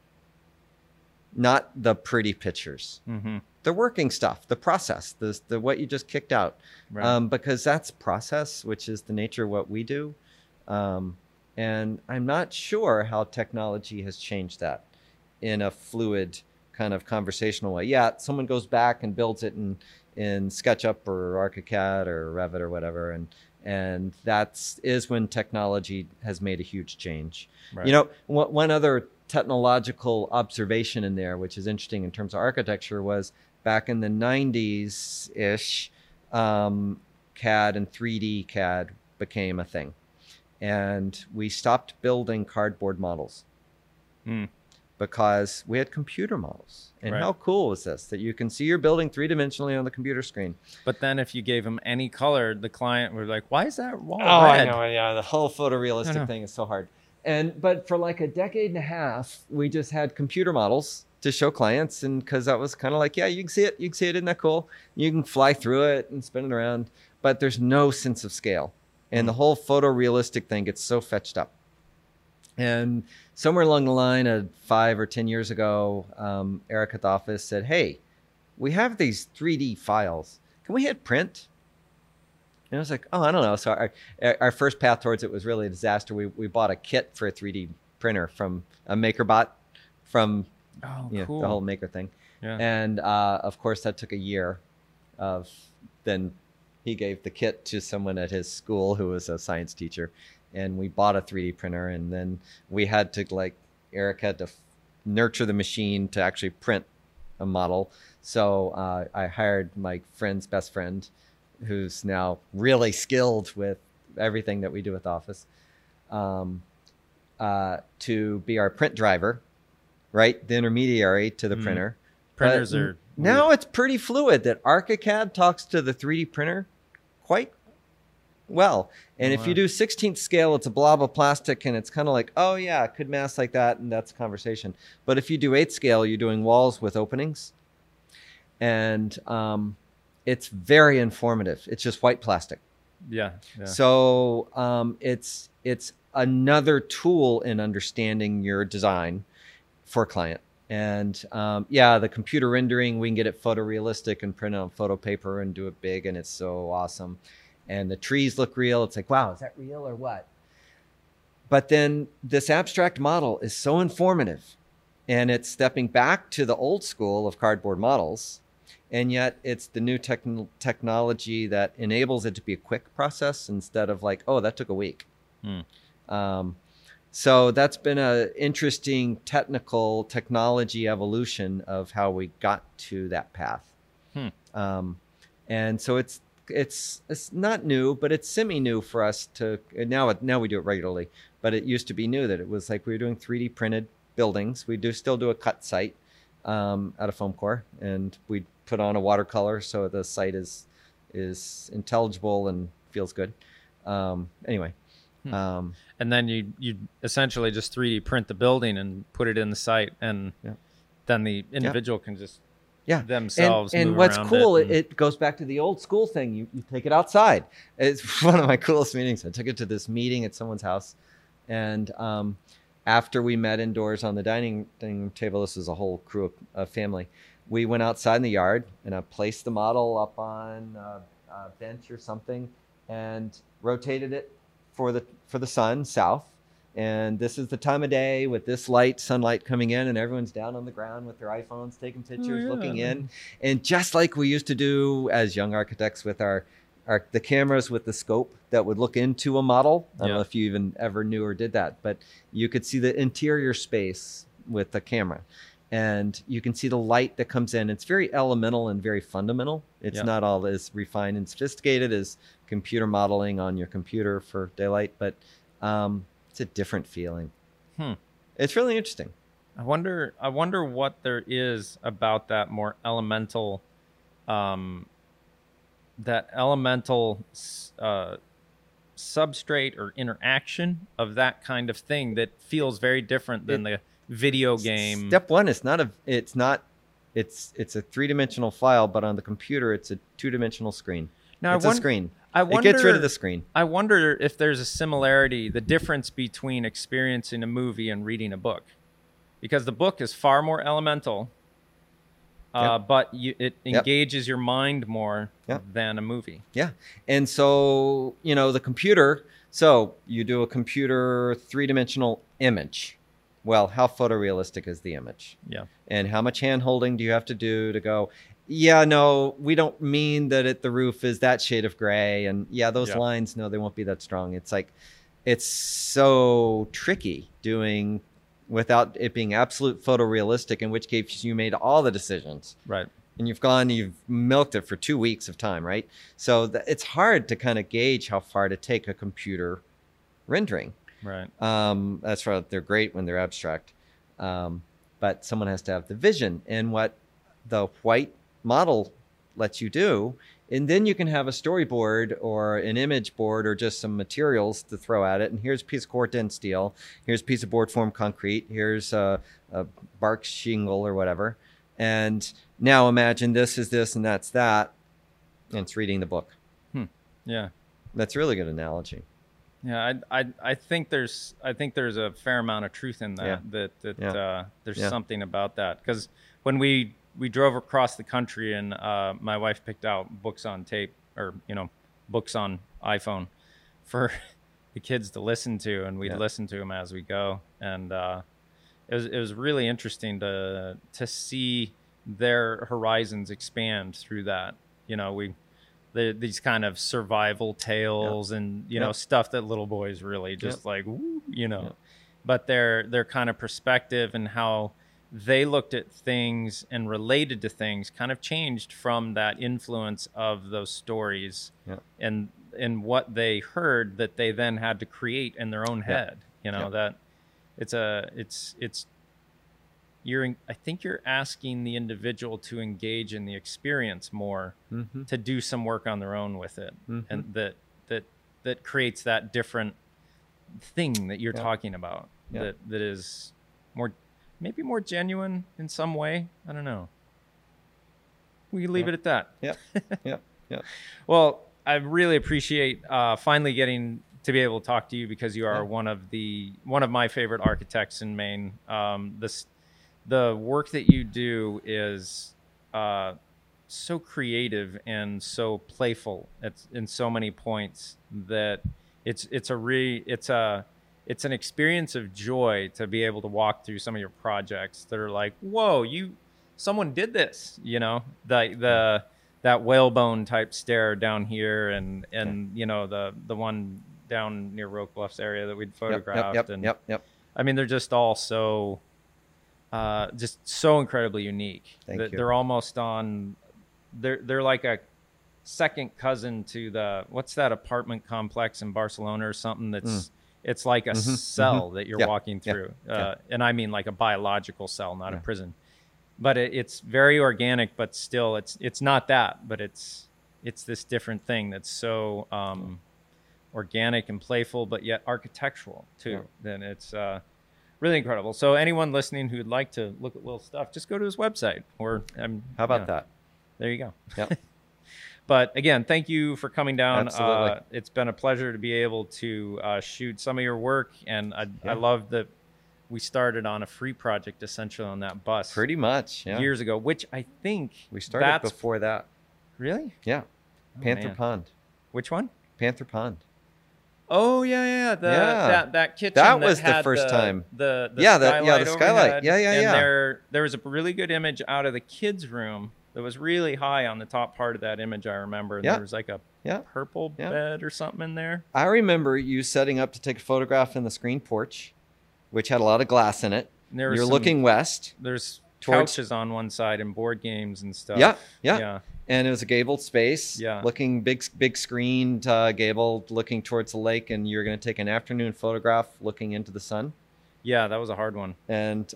not the pretty pictures. Mm-hmm. The working stuff, the process, the what you just kicked out, right. Because that's process, which is the nature of what we do. And I'm not sure how technology has changed that in a fluid kind of conversational way. Yeah, someone goes back and builds it in SketchUp or ArchiCAD or Revit or whatever, and that is when technology has made a huge change. Right. One other technological observation in there, which is interesting in terms of architecture, was back in the 90s-ish, CAD and 3D CAD became a thing. And we stopped building cardboard models because we had computer models. And right. How cool is this? That you can see your building three-dimensionally on the computer screen. But then if you gave them any color, the client were like, why is that wall red? I know. Yeah, the whole photorealistic thing is so hard. But for like a decade and a half, we just had computer models to show clients, and because that was kind of like, yeah, you can see it, isn't that cool? You can fly through it and spin it around, but there's no sense of scale. And the whole photorealistic thing gets so fetched up. And somewhere along the line of 5 or 10 years ago, Eric at the office said, hey, we have these 3D files. Can we hit print? And I was like, oh, I don't know. So our first path towards it was really a disaster. We bought a kit for a 3D printer from a MakerBot from cool. The whole Maker thing. Yeah. And of course, that took a year of then he gave the kit to someone at his school who was a science teacher. And we bought a 3D printer. And then we had to Eric had to nurture the machine to actually print a model. So I hired my friend's best friend, who's now really skilled with everything that we do with Office, to be our print driver, right? The intermediary to the printer. Printers are... Now it's pretty fluid that ArchiCAD talks to the 3D printer quite well. And if Wow. you do 16th scale, it's a blob of plastic, and it's kind of like, oh yeah, it could mass like that, and that's a conversation. But if you do 8th scale, you're doing walls with openings, and it's very informative. It's just white plastic. Yeah. So it's another tool in understanding your design for a client. And the computer rendering, we can get it photorealistic and print it on photo paper and do it big, and it's so awesome. And the trees look real. It's like, wow, is that real or what? But then this abstract model is so informative, and it's stepping back to the old school of cardboard models, and yet it's the new technology that enables it to be a quick process instead of like, oh, that took a week. So that's been an interesting technology evolution of how we got to that path. And so it's not new, but it's semi-new for us to now we do it regularly. But it used to be new that it was like we were doing 3D printed buildings. We still do a cut site out of foam core, and we put on a watercolor so the site is intelligible and feels good. Anyway. And then you essentially just 3D print the building and put it in the site, and then the individual can just themselves and move what's around cool, it. It goes back to the old school thing. You take it outside. It's one of my coolest meetings. I took it to this meeting at someone's house, and after we met indoors on the dining room table, this was a whole crew of family. We went outside in the yard, and I placed the model up on a bench or something, and rotated it for the sun south. And this is the time of day with this sunlight coming in, and everyone's down on the ground with their iPhones taking pictures, looking in. And just like we used to do as young architects with the cameras with the scope that would look into a model. I don't know if you even ever knew or did that, but you could see the interior space with the camera, and you can see the light that comes in. It's very elemental and very fundamental. It's not all as refined and sophisticated as computer modeling on your computer for daylight, but it's a different feeling. It's really interesting. I wonder what there is about that more elemental, substrate or interaction of that kind of thing that feels very different than the video game. Step one, it's a three-dimensional file, but on the computer, it's a two-dimensional screen. Now, it's a screen. It gets rid of the screen. I wonder if there's a similarity, the difference between experiencing a movie and reading a book. Because the book is far more elemental, but it engages your mind more than a movie. Yeah. And so, the computer, so you do a computer three-dimensional image. Well, how photorealistic is the image? Yeah. And how much hand-holding do you have to do to go, no, we don't mean that the roof is that shade of gray. And those lines, no, they won't be that strong. It's like, it's so tricky doing without it being absolute photorealistic, in which case you made all the decisions. Right. And you've milked it for 2 weeks of time, right? So it's hard to kind of gauge how far to take a computer rendering. Right. That's why they're great when they're abstract. But someone has to have the vision. And what the white model lets you do, and then you can have a storyboard or an image board or just some materials to throw at it. And here's a piece of Corten steel. Here's a piece of board form concrete. Here's a bark shingle or whatever. And now imagine this is this and that's that. And it's reading the book. Yeah. That's a really good analogy. Yeah, I think there's a fair amount of truth in that. There's something about that, because when we drove across the country, and my wife picked out books on tape, or books on iPhone for the kids to listen to, and we'd listen to them as we go, and it was really interesting to see their horizons expand through that. These kind of survival tales and stuff that little boys really just but their kind of perspective and how they looked at things and related to things kind of changed from that influence of those stories and what they heard that they then had to create in their own head. That I think you're asking the individual to engage in the experience more, to do some work on their own with it, and that that creates that different thing that you're talking about. Yeah. That is maybe more genuine in some way. I don't know. We can leave it at that. Yep. Yep. Yep. Well, I really appreciate finally getting to be able to talk to you, because you are one of my favorite architects in Maine. The work that you do is so creative and so playful in so many points that it's an experience of joy to be able to walk through some of your projects that are like, whoa, someone did this, that whalebone type stair down here, and the one down near Roque Bluffs area that we'd photographed. Yep. I mean, they're just all so just so incredibly unique. Thank you. They're almost on. They're like a second cousin to what's that apartment complex in Barcelona or something that's. It's like a cell that you're walking through, and I mean like a biological cell, not a prison. But it's very organic, but still, it's not that. But it's this different thing that's so organic and playful, but yet architectural too. Yeah. Then it's really incredible. So anyone listening who'd like to look at Will's stuff, just go to his website. Or how about that? There you go. Yep. But again, thank you for coming down. Absolutely. It's been a pleasure to be able to shoot some of your work, and I love that we started on a free project essentially on that bus. Pretty much, years ago, which I think we started before that. Really? Yeah. Panther Pond. Which one? Panther Pond. Oh yeah. That kitchen. That was the first time. The skylight overhead. Yeah. And there was a really good image out of the kids' room that was really high on the top part of that image. I remember. And there was like a purple bed or something in there. I remember you setting up to take a photograph in the screen porch, which had a lot of glass in it. You're looking west. There's couches on one side and board games and stuff. Yeah. And it was a gabled space, looking big screened gabled, looking towards the lake, and you're going to take an afternoon photograph looking into the sun. Yeah, that was a hard one. And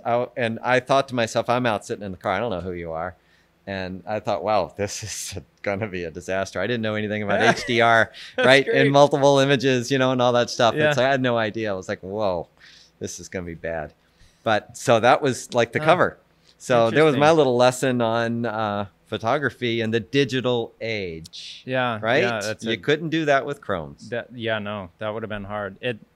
I thought to myself, I'm out sitting in the car. I don't know who you are. And I thought, wow, this is going to be a disaster. I didn't know anything about HDR, right? Great. In multiple images, and all that stuff. Yeah. It's like, I had no idea. I was like, whoa, this is going to be bad. But so that was like the cover. So there was my little lesson on photography and the digital age. Yeah. Right? Yeah, you couldn't do that with Chromes. That would have been hard.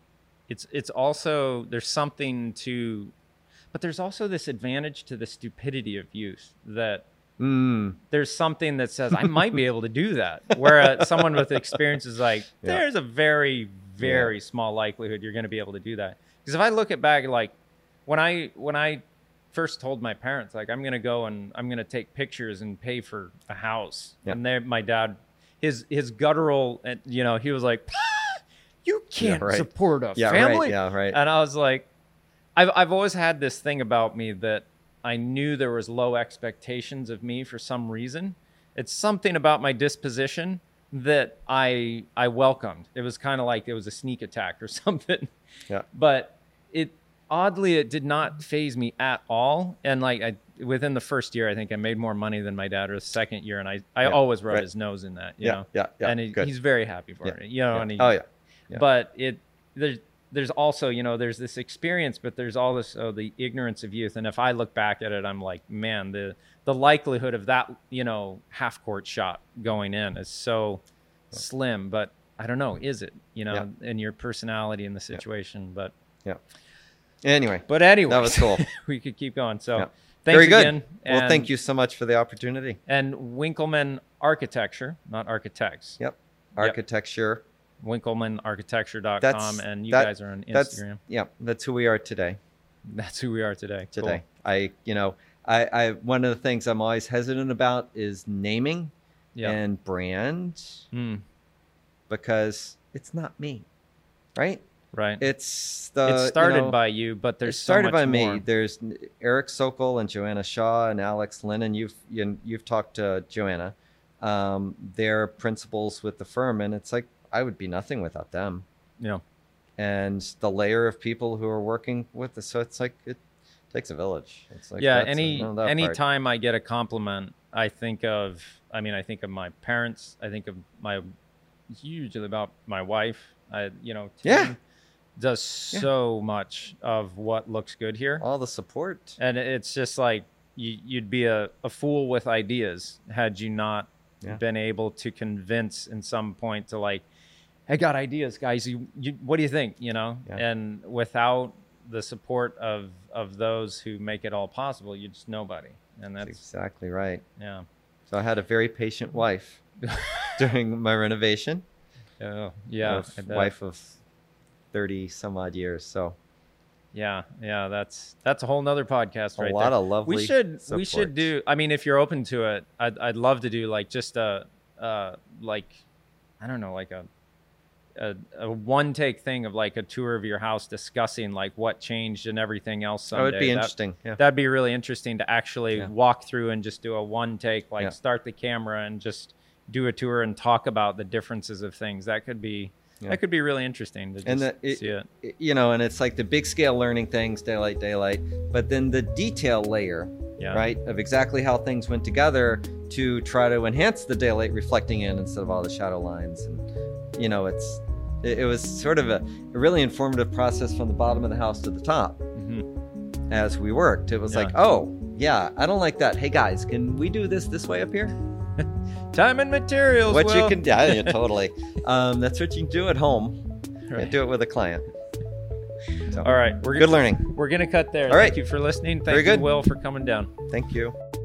It's also, there's something to, but there's also this advantage to the stupidity of youth that there's something that says, I might be able to do that. Where someone with experience is like, there's a very, very small likelihood you're going to be able to do that. Because if I look at back, like when I first told my parents, like, I'm going to go and I'm going to take pictures and pay for a house. Yeah. And my dad, his guttural, he was like, you can't support a family. Right. And I was like, I've always had this thing about me that I knew there was low expectations of me for some reason. It's something about my disposition that I welcomed. It was kind of like it was a sneak attack or something. Yeah. But it did not faze me at all. And like within the first year, I think I made more money than my dad, or the second year, and I always rubbed his nose in that. You know? Yeah. And he's very happy for it. And But there's also, there's this experience, but there's all this, the ignorance of youth. And if I look back at it, I'm like, man, the likelihood of that, half court shot going in is so slim. But I don't know, is it, in your personality in the situation? But anyway, that was cool. We could keep going. So thanks very good. Again. Well, thank you so much for the opportunity. And Winkleman Architecture, not architects. Yep. Architecture. WinklemanArchitecture.com, and you guys are on Instagram. That's who we are today. That's who we are today. Cool. I one of the things I'm always hesitant about is naming and brand, because it's not me, right? Right. It started by you, but there's started so much by more. me. There's Eric Sokol and Joanna Shaw and Alex Lennon. You've talked to Joanna. They're principals with the firm, and it's like, I would be nothing without them. Yeah. And the layer of people who are working with us. So it's like, it takes a village. It's like, any time I get a compliment, I think of my parents. I think of my hugely about my wife. Tim Yeah. does so much of what looks good here. All the support. And it's just like you'd be a fool with ideas had you not been able to convince in some point to like, I got ideas, guys. You what do you think? And without the support of those who make it all possible, you're just nobody. And that's exactly right. Yeah. So I had a very patient wife during my renovation. Oh, yeah. A wife of 30 some odd years. So yeah, that's a whole nother podcast right there. A lot of lovely we should do, I mean, if you're open to it, I'd love to do like just a one take thing of like a tour of your house discussing like what changed and everything else someday. That would be interesting. That'd be really interesting to actually walk through and just do a one take, like start the camera and just do a tour and talk about the differences of things. That could be really interesting to just see it. And it's like the big scale learning things, daylight, but then the detail layer, right, of exactly how things went together to try to enhance the daylight reflecting in instead of all the shadow lines. And it was sort of a really informative process from the bottom of the house to the top. As we worked. It was like, oh yeah, I don't like that. Hey guys, can we do this way up here? Time and materials. You can, totally. That's what you can do at home. Right. Do it with a client. So, all right, good learning. We're gonna cut there. All right. Thank you for listening. Thank you, Will, for coming down. Thank you.